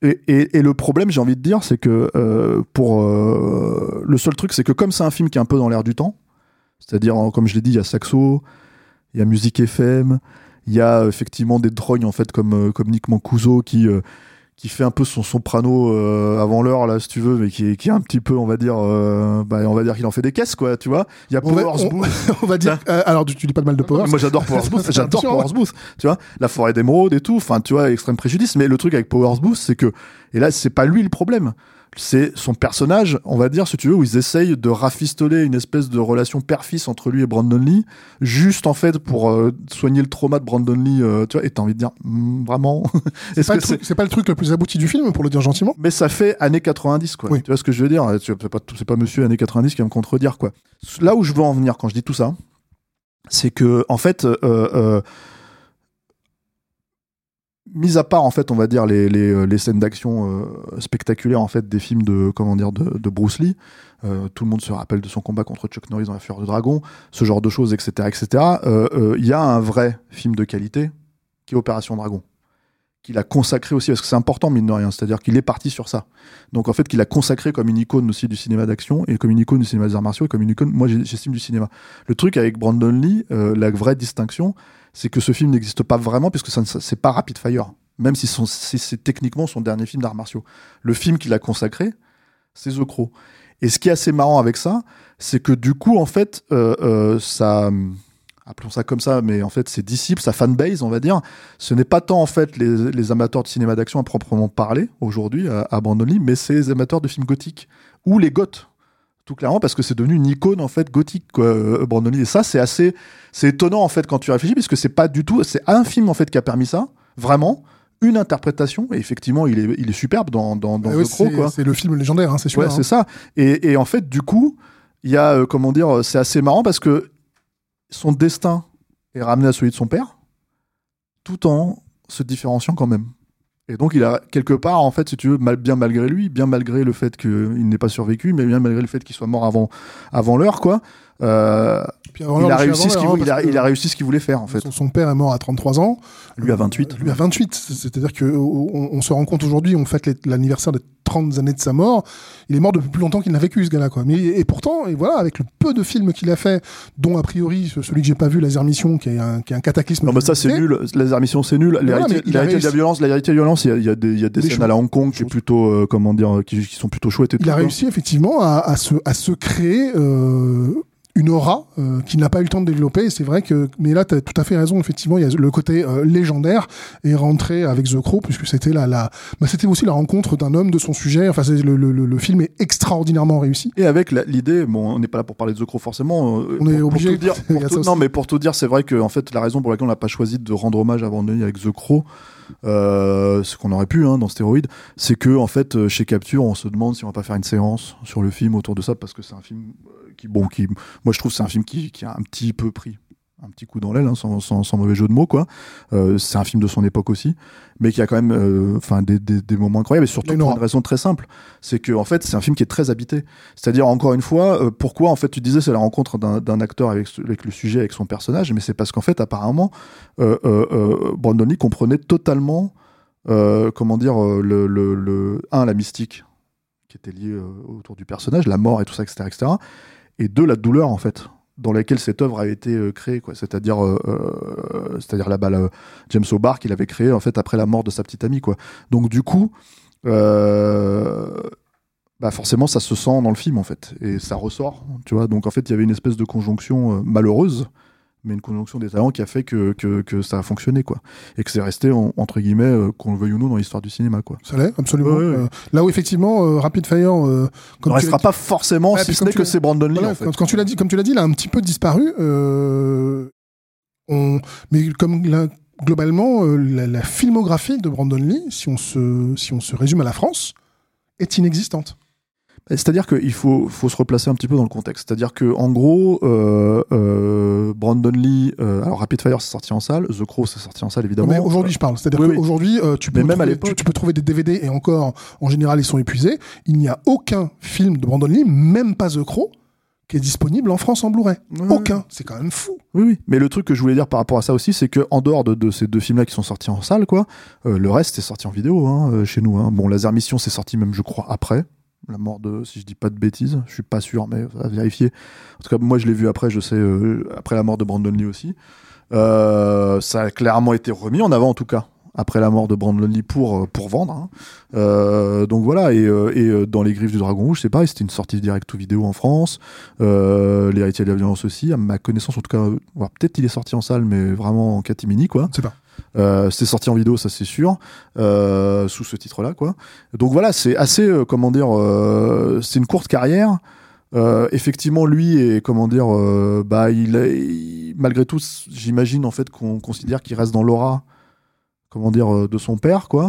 Speaker 3: Et, et, et le problème, j'ai envie de dire, c'est que euh, pour euh, le seul truc, c'est que comme c'est un film qui est un peu dans l'air du temps, c'est-à-dire, comme je l'ai dit, il y a Saxo, il y a Musique F M, il y a effectivement des drognes en fait comme comme Nick Mancuso qui euh, qui fait un peu son soprano euh, avant l'heure là si tu veux, mais qui est qui est un petit peu on va dire euh, bah, on va dire qu'il en fait des caisses quoi, tu vois. Il y a
Speaker 4: on
Speaker 3: Powers
Speaker 4: va,
Speaker 3: Booth.
Speaker 4: On, on va dire euh, alors tu, tu dis pas de mal de Powers.
Speaker 3: Moi j'adore Powers Booth, j'adore Powers Booth, tu vois. La Forêt d'Émeraude et tout, enfin tu vois, Extrême Préjudice, mais le truc avec Powers Booth c'est que et là c'est pas lui le problème. C'est son personnage, on va dire, si tu veux, où ils essayent de rafistoler une espèce de relation père-fils entre lui et Brandon Lee, juste en fait pour euh, soigner le trauma de Brandon Lee, euh, tu vois, et t'as envie de dire, mm, vraiment
Speaker 4: c'est, pas c'est... c'est pas le truc le plus abouti du film, pour le dire gentiment.
Speaker 3: Mais ça fait années quatre-vingt-dix, quoi. Oui. Tu vois ce que je veux dire? C'est pas, c'est pas monsieur années quatre-vingt-dix qui va me contredire, quoi. Là où je veux en venir quand je dis tout ça, c'est que, en fait, euh, euh, mis à part en fait on va dire les les, les scènes d'action euh, spectaculaires en fait des films de comment dire de, de Bruce Lee, euh, tout le monde se rappelle de son combat contre Chuck Norris dans La Fureur du Dragon, ce genre de choses, etc etc. Il euh, euh, y a un vrai film de qualité qui est Opération Dragon, qu'il a consacré aussi, parce que c'est important mine de rien, c'est-à-dire qu'il est parti sur ça, donc en fait qu'il a consacré comme une icône aussi du cinéma d'action et comme une icône du cinéma des arts martiaux et comme une icône, moi j'estime, du cinéma. Le truc avec Brandon Lee, euh, la vraie distinction, c'est que ce film n'existe pas vraiment puisque ça ne, c'est pas Rapid Fire, même si son, c'est, c'est techniquement son dernier film d'arts martiaux. Le film qu'il a consacré, c'est The Crow. Et ce qui est assez marrant avec ça, c'est que du coup, en fait, euh, euh, ça, appelons ça comme ça, mais en fait, ses disciples, sa fanbase, on va dire, ce n'est pas tant en fait les, les amateurs de cinéma d'action à proprement parler aujourd'hui à, à Brandon Lee, mais c'est les amateurs de films gothiques ou les goths. Tout clairement, parce que c'est devenu une icône en fait gothique, quoi, euh, Brandon Lee. Et ça, c'est assez, c'est étonnant en fait quand tu réfléchis, parce que c'est pas du tout, c'est un film en fait qui a permis ça, vraiment, une interprétation. Et effectivement, il est, il est superbe dans dans, dans
Speaker 4: ah oui,
Speaker 3: The Crow,
Speaker 4: c'est,
Speaker 3: quoi.
Speaker 4: C'est le film légendaire, hein, c'est sûr.
Speaker 3: Ouais,
Speaker 4: hein.
Speaker 3: c'est ça. Et, et en fait, du coup, il y a euh, comment dire, c'est assez marrant parce que son destin est ramené à celui de son père, tout en se différenciant quand même. Et donc, il a quelque part, en fait, si tu veux, mal, bien malgré lui, bien malgré le fait qu'il n'ait pas survécu, mais bien malgré le fait qu'il soit mort avant, avant l'heure, quoi. Euh, il, a réussi ce qu'il, hein, il, a, il a réussi ce qu'il voulait faire, en fait.
Speaker 4: Son, son père est mort à trente-trois ans.
Speaker 3: Lui à vingt-huit.
Speaker 4: Euh, lui à vingt-huit. C'est-à-dire qu'on on se rend compte aujourd'hui, on fête les, l'anniversaire des trente années de sa mort. Il est mort depuis plus longtemps qu'il n'a vécu, ce gars-là, quoi. Mais, et pourtant, et voilà, avec le peu de films qu'il a fait, dont a priori celui que j'ai pas vu, Laser Mission, qui est un, qui est un cataclysme.
Speaker 3: Non, mais ça, c'est nul. Laser Mission, c'est nul. L'héritier de la violence, l'héritier de la violence, il y a, il y a des, il y a des, des scènes choses, à la Hong Kong qui est plutôt, euh, comment dire, qui, qui sont plutôt chouettes et
Speaker 4: il
Speaker 3: tout.
Speaker 4: Il a réussi, effectivement, à, à se, à se créer, euh, une aura euh, qu'il n'a pas eu le temps de développer. Et c'est vrai que, mais là, tu as tout à fait raison. Effectivement, il y a le côté euh, légendaire est rentré avec The Crow, puisque c'était la, la, bah, c'était aussi la rencontre d'un homme de son sujet. Enfin, c'est, le, le, le film est extraordinairement réussi.
Speaker 3: Et avec la, l'idée, bon, on n'est pas là pour parler de The Crow forcément. Euh,
Speaker 4: on
Speaker 3: pour,
Speaker 4: est obligé.
Speaker 3: Pour tout dire, pour tout, non, mais pour tout dire, c'est vrai que en fait, la raison pour laquelle on n'a pas choisi de rendre hommage à Brandon Lee avec The Crow, euh, ce qu'on aurait pu hein, dans Stéroïde, c'est que en fait, chez Capture, on se demande si on va pas faire une séance sur le film autour de ça, parce que c'est un film qui, bon, qui, moi je trouve que c'est un film qui, qui a un petit peu pris un petit coup dans l'aile, hein, sans, sans, sans mauvais jeu de mots, quoi. Euh, c'est un film de son époque aussi, mais qui a quand même, enfin, euh, des, des, des moments incroyables, et surtout pour une raison très simple, c'est que en fait, c'est un film qui est très habité. C'est-à-dire, encore une fois, euh, pourquoi en fait, tu disais, c'est la rencontre d'un, d'un acteur avec, avec le sujet, avec son personnage, mais c'est parce qu'en fait, apparemment, euh, euh, euh, Brandon Lee comprenait totalement, euh, comment dire, le, le, le, un, la mystique qui était liée euh, autour du personnage, la mort et tout ça, et cetera, et cetera, et deux, la douleur en fait, dans laquelle cette œuvre a été euh, créée, quoi. C'est-à-dire, euh, euh, c'est-à-dire là-bas, là, James O'Barr qu'il avait créé en fait après la mort de sa petite amie, quoi. Donc du coup, euh, bah forcément, ça se sent dans le film en fait, et ça ressort, tu vois. Donc en fait, il y avait une espèce de conjonction euh, malheureuse, mais une conjonction des talents qui a fait que, que, que ça a fonctionné, quoi. Et que c'est resté, en, entre guillemets, euh, qu'on le veuille ou non, dans l'histoire du cinéma, quoi.
Speaker 4: Ça l'est, absolument.
Speaker 3: Ouais, ouais.
Speaker 4: Euh, là où, effectivement, euh, Rapid Fire... Euh,
Speaker 3: ne restera pas forcément, ouais, si ce n'est que c'est Brandon Lee,
Speaker 4: voilà,
Speaker 3: en fait.
Speaker 4: Quand, quand tu l'as dit, comme tu l'as dit, il a un petit peu disparu. Euh, on, mais comme là, globalement, euh, la, la filmographie de Brandon Lee, si on, se, si on se résume à la France, est inexistante.
Speaker 3: C'est-à-dire qu'il faut, faut se replacer un petit peu dans le contexte. C'est-à-dire que en gros, euh, euh, Brandon Lee, euh, alors Rapid Fire c'est sorti en salle, The Crow c'est sorti en salle évidemment.
Speaker 4: Mais aujourd'hui je parle. C'est-à-dire
Speaker 3: oui,
Speaker 4: qu'aujourd'hui euh, tu peux
Speaker 3: même
Speaker 4: trouver,
Speaker 3: à
Speaker 4: tu, tu peux trouver des D V D et encore en général ils sont épuisés. Il n'y a aucun film de Brandon Lee, même pas The Crow, qui est disponible en France en Blu-ray.
Speaker 3: Ouais.
Speaker 4: Aucun. C'est quand même fou.
Speaker 3: Oui, oui. Mais le truc que je voulais dire par rapport à ça aussi, c'est que en dehors de, de ces deux films-là qui sont sortis en salle, quoi, euh, le reste est sorti en vidéo hein, euh, chez nous. Hein. Bon, Laser Mission, c'est sorti même, je crois, après. La mort de, si je dis pas de bêtises, je suis pas sûr, mais à vérifier. En tout cas, moi, je l'ai vu après, je sais, euh, après la mort de Brandon Lee aussi. Euh, ça a clairement été remis en avant, en tout cas, après la mort de Brandon Lee pour, pour vendre. Hein. Euh, donc voilà, et, et dans Les Griffes du Dragon Rouge, c'est pareil, c'était une sortie direct ou vidéo en France. Euh, L'Héritier de la violence aussi, à ma connaissance, en tout cas, voilà, peut-être il est sorti en salle, mais vraiment en catimini, quoi.
Speaker 4: C'est pas.
Speaker 3: Euh, c'est sorti en vidéo, ça c'est sûr, euh, sous ce titre-là, quoi. Donc voilà, c'est assez, euh, comment dire, euh, c'est une courte carrière. Euh, effectivement, lui, et comment dire, euh, bah, il, a, il, malgré tout, j'imagine en fait qu'on considère qu'il reste dans l'aura, comment dire, de son père, quoi.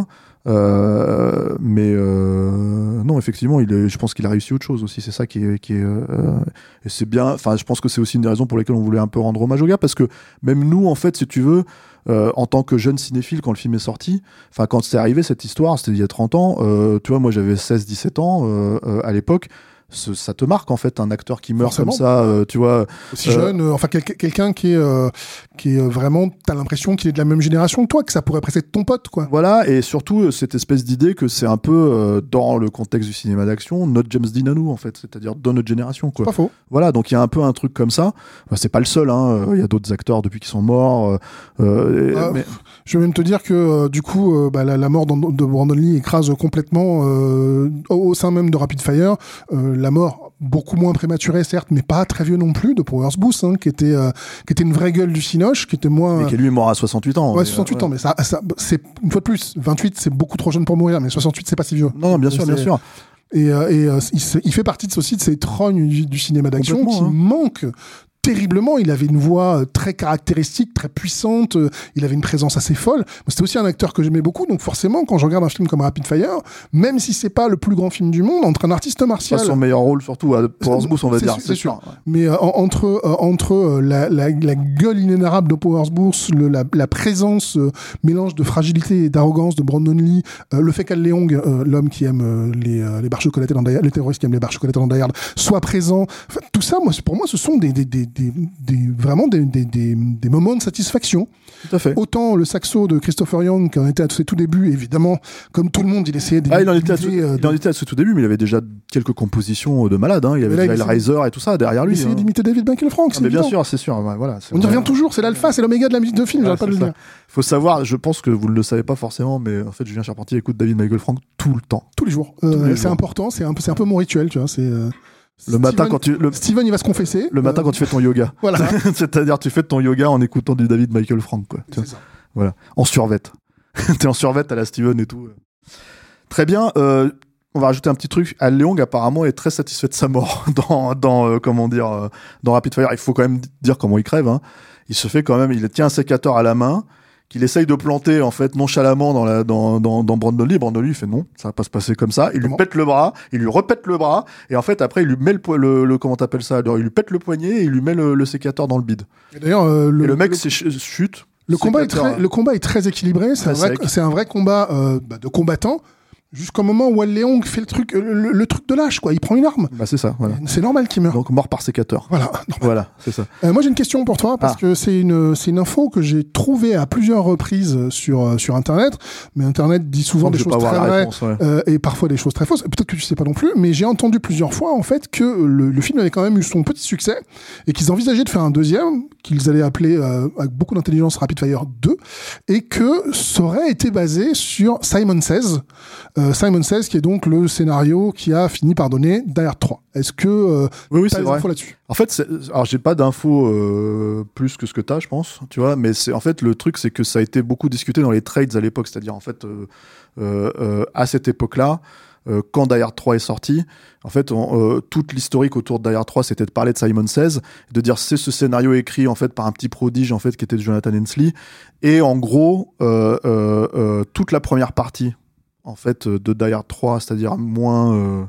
Speaker 3: Euh, mais euh, non, effectivement, il est, je pense qu'il a réussi autre chose aussi. C'est ça qui est, qui est euh, et c'est bien. Enfin, je pense que c'est aussi une des raisons pour lesquelles on voulait un peu rendre hommage au gars, parce que même nous, en fait, si tu veux. Euh, en tant que jeune cinéphile, quand le film est sorti, enfin quand c'est arrivé cette histoire, c'était il y a trente ans, euh, tu vois, moi j'avais seize dix-sept ans euh, euh, à l'époque, ce, ça te marque en fait un acteur qui meurt
Speaker 4: Forcément.
Speaker 3: Comme ça, euh, tu vois.
Speaker 4: Aussi
Speaker 3: euh,
Speaker 4: jeune, euh, enfin quel, quelqu'un qui est, euh, qui est vraiment, t'as l'impression qu'il est de la même génération que toi, que ça pourrait presque être ton pote, quoi.
Speaker 3: Voilà, et surtout euh, cette espèce d'idée que c'est un peu euh, dans le contexte du cinéma d'action, notre James Dean à nous en fait, c'est-à-dire dans notre génération, quoi.
Speaker 4: Pas faux.
Speaker 3: Voilà, donc il y a un peu un truc comme ça. Enfin, c'est pas le seul, hein. Il y a d'autres acteurs depuis qu'ils sont morts. Euh, euh,
Speaker 4: Ah,
Speaker 3: mais...
Speaker 4: Je vais même te dire que euh, du coup, euh, bah, la, la mort de, de Brandon Lee écrase complètement euh, au, au sein même de Rapid Fire euh, la mort beaucoup moins prématurée certes, mais pas très vieux non plus, de Powers Booth, hein, qui était euh, qui était une vraie gueule du cinoche, qui était moins.
Speaker 3: Et qui lui est mort à soixante-huit ans.
Speaker 4: Ouais,
Speaker 3: mais,
Speaker 4: soixante-huit
Speaker 3: euh, ouais.
Speaker 4: ans, mais ça, ça c'est une fois de plus. vingt-huit, c'est beaucoup trop jeune pour mourir, mais soixante-huit, c'est pas si vieux.
Speaker 3: Non, non, bien sûr,
Speaker 4: C'est-
Speaker 3: bien sûr.
Speaker 4: Et, euh, et euh, il, se- il fait partie de, aussi de ces trognes du, du cinéma d'action qui
Speaker 3: Complètement, hein.
Speaker 4: manquent terriblement. Il avait une voix euh, très caractéristique, très puissante. euh, Il avait une présence assez folle. Mais c'était aussi un acteur que j'aimais beaucoup. Donc forcément, quand je regarde un film comme Rapid Fire, même si c'est pas le plus grand film du monde, entre un artiste martial,
Speaker 3: Pas son meilleur rôle, surtout à Powers Booth, on va
Speaker 4: C'est
Speaker 3: dire.
Speaker 4: sûr, c'est sûr. mais euh, en- entre euh, entre euh, la, la, la gueule inénarrable de Powers Booth, le, la, la présence euh, mélange de fragilité et d'arrogance de Brandon Lee, euh, le fait qu'Al Leong, euh, l'homme qui aime euh, les, euh, les barres chocolatées dans Die Hard, les terroristes qui aiment les barres chocolatées dans Die Hard, soit présent. Enfin, tout ça, moi, c'est- pour moi, ce sont des, des, des, des, des- vraiment des, des, des, des moments de satisfaction.
Speaker 3: Tout à fait.
Speaker 4: Autant le saxo de Christopher Young, qui en était à ses tout débuts, évidemment, comme tout le monde, il essayait
Speaker 3: Ah, il en était à,
Speaker 4: d'imiter, euh,
Speaker 3: il en était à ce tout début, mais il avait déjà quelques compositions de malade. Hein. Il avait
Speaker 4: Mais là,
Speaker 3: déjà
Speaker 4: il
Speaker 3: Hellraiser et tout ça derrière
Speaker 4: il
Speaker 3: lui.
Speaker 4: essayait
Speaker 3: hein.
Speaker 4: d'imiter David Michael Frank.
Speaker 3: Ah,
Speaker 4: c'est
Speaker 3: mais bien
Speaker 4: évident.
Speaker 3: sûr, c'est sûr. Ouais, voilà, c'est
Speaker 4: On y
Speaker 3: vrai.
Speaker 4: revient toujours, c'est l'alpha, c'est l'oméga de la musique de film,
Speaker 3: Ouais,
Speaker 4: j'arrête pas de
Speaker 3: c'est
Speaker 4: le
Speaker 3: ça.
Speaker 4: dire.
Speaker 3: Faut savoir, je pense que vous ne le savez pas forcément, mais en fait, Julien Charpentier écoute David Michael Frank tout le temps.
Speaker 4: Tous les jours. Euh,
Speaker 3: les
Speaker 4: c'est
Speaker 3: jours.
Speaker 4: important, c'est un, peu- c'est un peu mon rituel, tu vois. C'est, euh,
Speaker 3: Le matin,
Speaker 4: Steven-
Speaker 3: quand tu le,
Speaker 4: Steven, il va se confesser.
Speaker 3: le matin
Speaker 4: Euh,
Speaker 3: quand tu fais ton yoga.
Speaker 4: Voilà.
Speaker 3: C'est-à-dire, tu fais ton yoga en écoutant du David Michael Frank, quoi. Tu vois.
Speaker 4: C'est ça.
Speaker 3: Voilà. En survette. T'es en survette à la Steven et tout. Très bien. Euh, on va rajouter un petit truc. Al Leong, apparemment, est très satisfait de sa mort dans, dans euh, comment dire, euh, dans Rapid Fire. Il faut quand même dire comment il crève. Hein. Il se fait quand même, il tient un sécateur à la main, qu'il essaye de planter, en fait, nonchalamment dans la, dans, dans, dans Brandon Lee. Brandon Lee, il fait non, ça va pas se passer comme ça. Il
Speaker 4: Comment
Speaker 3: lui pète le bras, il lui repète le bras, et en fait, après, il lui met le, po- le, le comment t'appelles ça? Alors, il lui pète le poignet et il lui met le, le sécateur dans le bide.
Speaker 4: Et d'ailleurs, euh, le,
Speaker 3: et le mec,
Speaker 4: le-
Speaker 3: c'est ch- chute.
Speaker 4: le combat est
Speaker 3: sécateur,
Speaker 4: très, le combat est très équilibré. C'est un
Speaker 3: Très
Speaker 4: vrai,
Speaker 3: sec.
Speaker 4: c'est un vrai combat euh, bah, de combattants. Jusqu'au moment où Al Leong fait le truc, le, le- le truc de lâche, quoi. Il prend une arme.
Speaker 3: Bah, c'est ça, voilà.
Speaker 4: C'est normal qu'il meure.
Speaker 3: Donc, mort par sécateur.
Speaker 4: Voilà. normal.
Speaker 3: Voilà, c'est ça.
Speaker 4: Euh, moi, j'ai une question pour toi parce
Speaker 3: Ah.
Speaker 4: que c'est une, c'est une info que j'ai trouvée à plusieurs reprises sur, euh, sur Internet. Mais Internet dit souvent
Speaker 3: Donc,
Speaker 4: des
Speaker 3: je vais
Speaker 4: choses
Speaker 3: pas
Speaker 4: très
Speaker 3: avoir la
Speaker 4: vraies.
Speaker 3: réponse, ouais.
Speaker 4: Euh, et parfois des choses très fausses. Peut-être que tu sais pas non plus, mais j'ai entendu plusieurs fois en fait que le, le film avait quand même eu son petit succès et qu'ils envisageaient de faire un deuxième qu'ils allaient appeler euh, avec beaucoup d'intelligence Rapid Fire deux et que ça aurait été basé sur Simon Says. Euh, Simon Says qui est donc le scénario qui a fini par donner Die Hard trois. Est-ce que euh,
Speaker 3: Oui, oui,
Speaker 4: t'as
Speaker 3: c'est
Speaker 4: des
Speaker 3: vrai.
Speaker 4: infos là-dessus?
Speaker 3: En fait, c'est- alors j'ai pas d'infos euh, plus que ce que t'as, je pense, tu vois, mais c'est en fait le truc, c'est que ça a été beaucoup discuté dans les trades à l'époque, c'est-à-dire en fait euh, euh, euh, à cette époque-là, euh, quand Die Hard trois est sorti, en fait, on, euh, toute l'historique autour de Die Hard trois, c'était de parler de Simon Says, de dire c'est ce scénario écrit en fait par un petit prodige en fait qui était Jonathan Hensley, et en gros euh, euh, euh, toute la première partie en fait de Die Hard trois, c'est-à-dire moins euh,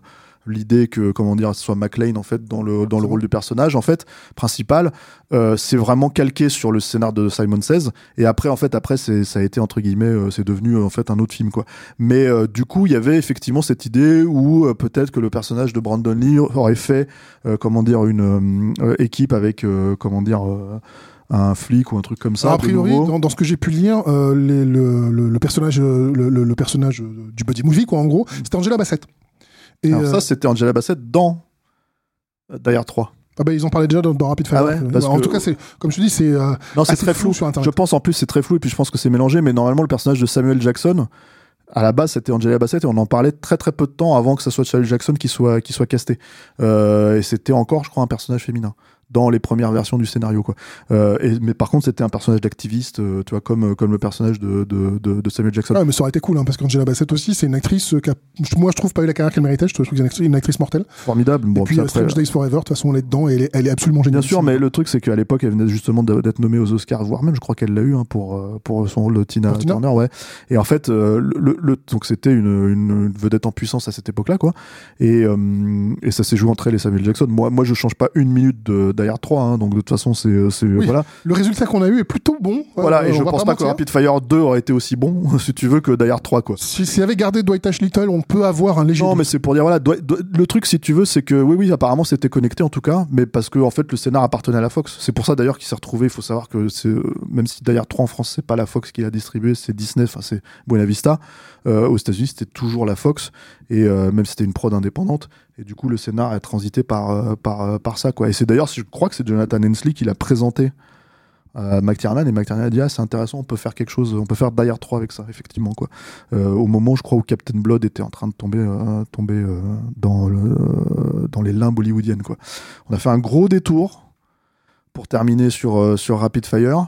Speaker 3: l'idée que, comment dire, ce soit McLean en fait dans le dans le rôle du personnage en fait principal. Euh, c'est vraiment calqué sur le scénar de Simon Says, et après en fait après c'est ça a été entre guillemets euh, c'est devenu euh, en fait un autre film quoi. Mais euh, du coup il y avait effectivement cette idée où euh, peut-être que le personnage de Brandon Lee aurait fait euh, comment dire une euh, équipe avec euh, comment dire euh, un flic ou un truc comme ça.
Speaker 4: Alors, a priori, dans, dans ce que j'ai pu lire, euh, les, le, le, le personnage, le, le, le personnage du buddy movie, quoi, en gros, c'était Angela Bassett. Et
Speaker 3: Alors
Speaker 4: euh...
Speaker 3: ça, c'était Angela Bassett dans Die Hard trois.
Speaker 4: Ah bah ils en parlaient déjà dans, dans Rapid Fire.
Speaker 3: Ah ouais, parce
Speaker 4: en
Speaker 3: que...
Speaker 4: tout cas, c'est comme je te dis, c'est euh,
Speaker 3: non, c'est très
Speaker 4: flou
Speaker 3: flou
Speaker 4: sur Internet.
Speaker 3: Je pense en plus c'est très flou et puis je pense que c'est mélangé. Mais normalement, le personnage de Samuel Jackson, à la base, c'était Angela Bassett et on en parlait très très peu de temps avant que ça soit Samuel Jackson qui soit qui soit casté. Euh, et c'était encore, je crois, un personnage féminin dans les premières versions du scénario quoi. Euh, et, mais par contre c'était un personnage d'activiste, euh, tu vois, comme comme le personnage de de, de, de Samuel Jackson.
Speaker 4: Ah mais ça aurait été cool hein, parce qu'Angela Bassett aussi c'est une actrice qui a, moi je trouve pas eu la carrière qu'elle méritait, je trouve que c'est une actrice, une actrice mortelle.
Speaker 3: Formidable. Bon,
Speaker 4: et puis, puis
Speaker 3: après,
Speaker 4: Strange Days Forever, de toute façon elle est dedans et elle est, elle est absolument géniale.
Speaker 3: Bien sûr, mais le truc c'est qu'à l'époque elle venait justement d'être nommée aux Oscars, voire même je crois qu'elle l'a eu hein, pour pour son rôle de Tina, Tina Turner, ouais. Et en fait euh, le, le donc c'était une, une, une vedette en puissance à cette époque-là quoi. Et euh, et ça s'est joué entre elle et Samuel Jackson. Moi moi je change pas une minute de Die Hard trois hein, donc de toute façon c'est, c'est
Speaker 4: oui,
Speaker 3: voilà.
Speaker 4: Le résultat qu'on a eu est plutôt bon.
Speaker 3: Voilà,
Speaker 4: euh,
Speaker 3: et je pense pas, pas que Rapid Fire deux aurait été aussi bon si tu veux que Die Hard trois quoi.
Speaker 4: Si s'il avait gardé Dwight H. Little, on peut avoir un léger.
Speaker 3: Non, mais c'est pour dire voilà, do, do, le truc si tu veux c'est que oui oui, apparemment c'était connecté en tout cas, mais parce que en fait le scénar appartenait à la Fox. C'est pour ça d'ailleurs qu'il s'est retrouvé, il faut savoir que c'est euh, même si Die Hard trois en France, c'est pas la Fox qui l'a distribué, c'est Disney, enfin c'est Buena Vista. Euh, aux États-Unis, c'était toujours la Fox et euh, même si c'était une prod indépendante. Et du coup, le scénar est transité par, euh, par, euh, par ça, quoi. Et c'est d'ailleurs, je crois que c'est Jonathan Hensley qui l'a présenté à McTiernan, et McTiernan a dit, ah, c'est intéressant, on peut faire quelque chose, on peut faire Die Hard trois avec ça, effectivement, quoi. Euh, au moment, je crois, où Captain Blood était en train de tomber, euh, tomber euh, dans, le, euh, dans les limbes hollywoodiennes, quoi. On a fait un gros détour pour terminer sur, euh, sur Rapid Fire.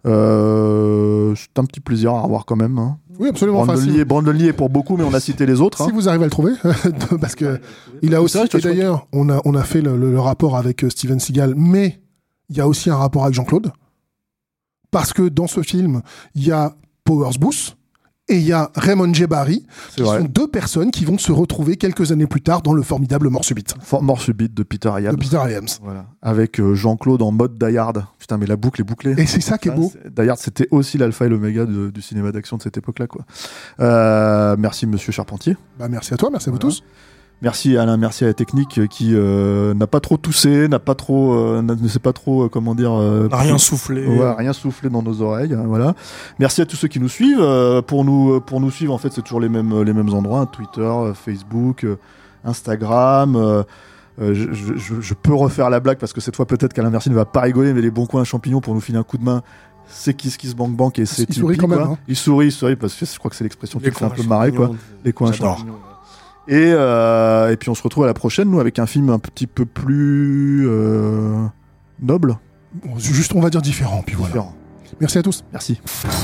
Speaker 3: Euh, c'est un petit plaisir à revoir quand même, hein.
Speaker 4: Oui, absolument.
Speaker 3: Brandon,
Speaker 4: enfin,
Speaker 3: Lee,
Speaker 4: si...
Speaker 3: Brandon Lee est pour beaucoup, mais on a cité les autres.
Speaker 4: Si
Speaker 3: hein.
Speaker 4: vous arrivez à le trouver, parce que il a aussi. Vrai, et d'ailleurs, on a on a fait le, le, le rapport avec euh, Steven Seagal, mais il y a aussi un rapport avec Jean-Claude, parce que dans ce film, il y a Powers Booth et il y a Raymond J. Barry, qui vrai. sont deux personnes qui vont se retrouver quelques années plus tard dans le formidable Mort subite.
Speaker 3: For- Mort subite de Peter Iams.
Speaker 4: De Peter Iams.
Speaker 3: Voilà. Avec euh, Jean-Claude en mode Die Hard. Putain, mais la boucle est bouclée.
Speaker 4: Et c'est ça qui est beau.
Speaker 3: C'est... Die Hard, c'était aussi l'alpha et l'oméga de, du cinéma d'action de cette époque-là, quoi. Euh, merci, monsieur Charpentier.
Speaker 4: Bah, merci à toi, merci voilà. à vous tous.
Speaker 3: Merci Alain, merci à la technique qui euh, n'a pas trop toussé, n'a pas trop, euh, ne sait pas trop euh, comment dire, euh,
Speaker 5: n'a rien soufflé,
Speaker 3: ouais, rien soufflé dans nos oreilles, hein, voilà. Merci à tous ceux qui nous suivent. Euh, pour nous, pour nous suivre, en fait, c'est toujours les mêmes, les mêmes endroits, hein, Twitter, euh, Facebook, euh, Instagram. Euh, euh, je, je, je peux refaire la blague parce que cette fois peut-être qu'Alain Merci ne va pas rigoler, mais les bons coins champignons pour nous filer un coup de main. C'est Kiss Kiss Bank Bank et c'est
Speaker 4: il sourit quand même. Hein.
Speaker 3: Il sourit, il sourit parce que je crois que c'est l'expression qui fait un peu marrer, quoi. Les coins
Speaker 5: J'adore.
Speaker 3: champignons. Et, euh, et puis on se retrouve à la prochaine, nous, avec un film un petit peu plus euh, noble.
Speaker 4: Bon, juste, on va dire différent, puis voilà.
Speaker 3: Différent.
Speaker 4: Merci à tous.
Speaker 3: Merci.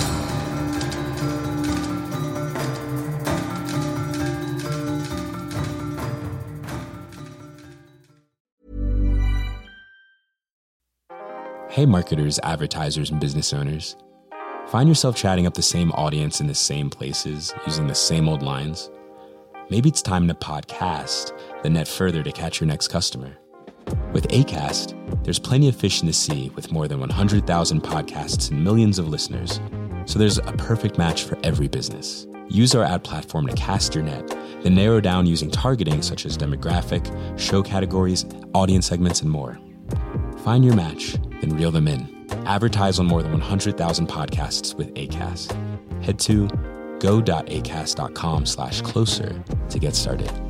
Speaker 6: Hey marketers, advertisers, and business owners. Find yourself chatting up the same audience in the same places, using the same old lines? Maybe it's time to podcast, then net further to catch your next customer. With Acast, there's plenty of fish in the sea with more than one hundred thousand podcasts and millions of listeners. So there's a perfect match for every business. Use our ad platform to cast your net, then narrow down using targeting such as demographic, show categories, audience segments, and more. Find your match, then reel them in. Advertise on more than one hundred thousand podcasts with Acast. Head to go.acast.com slash closer to get started.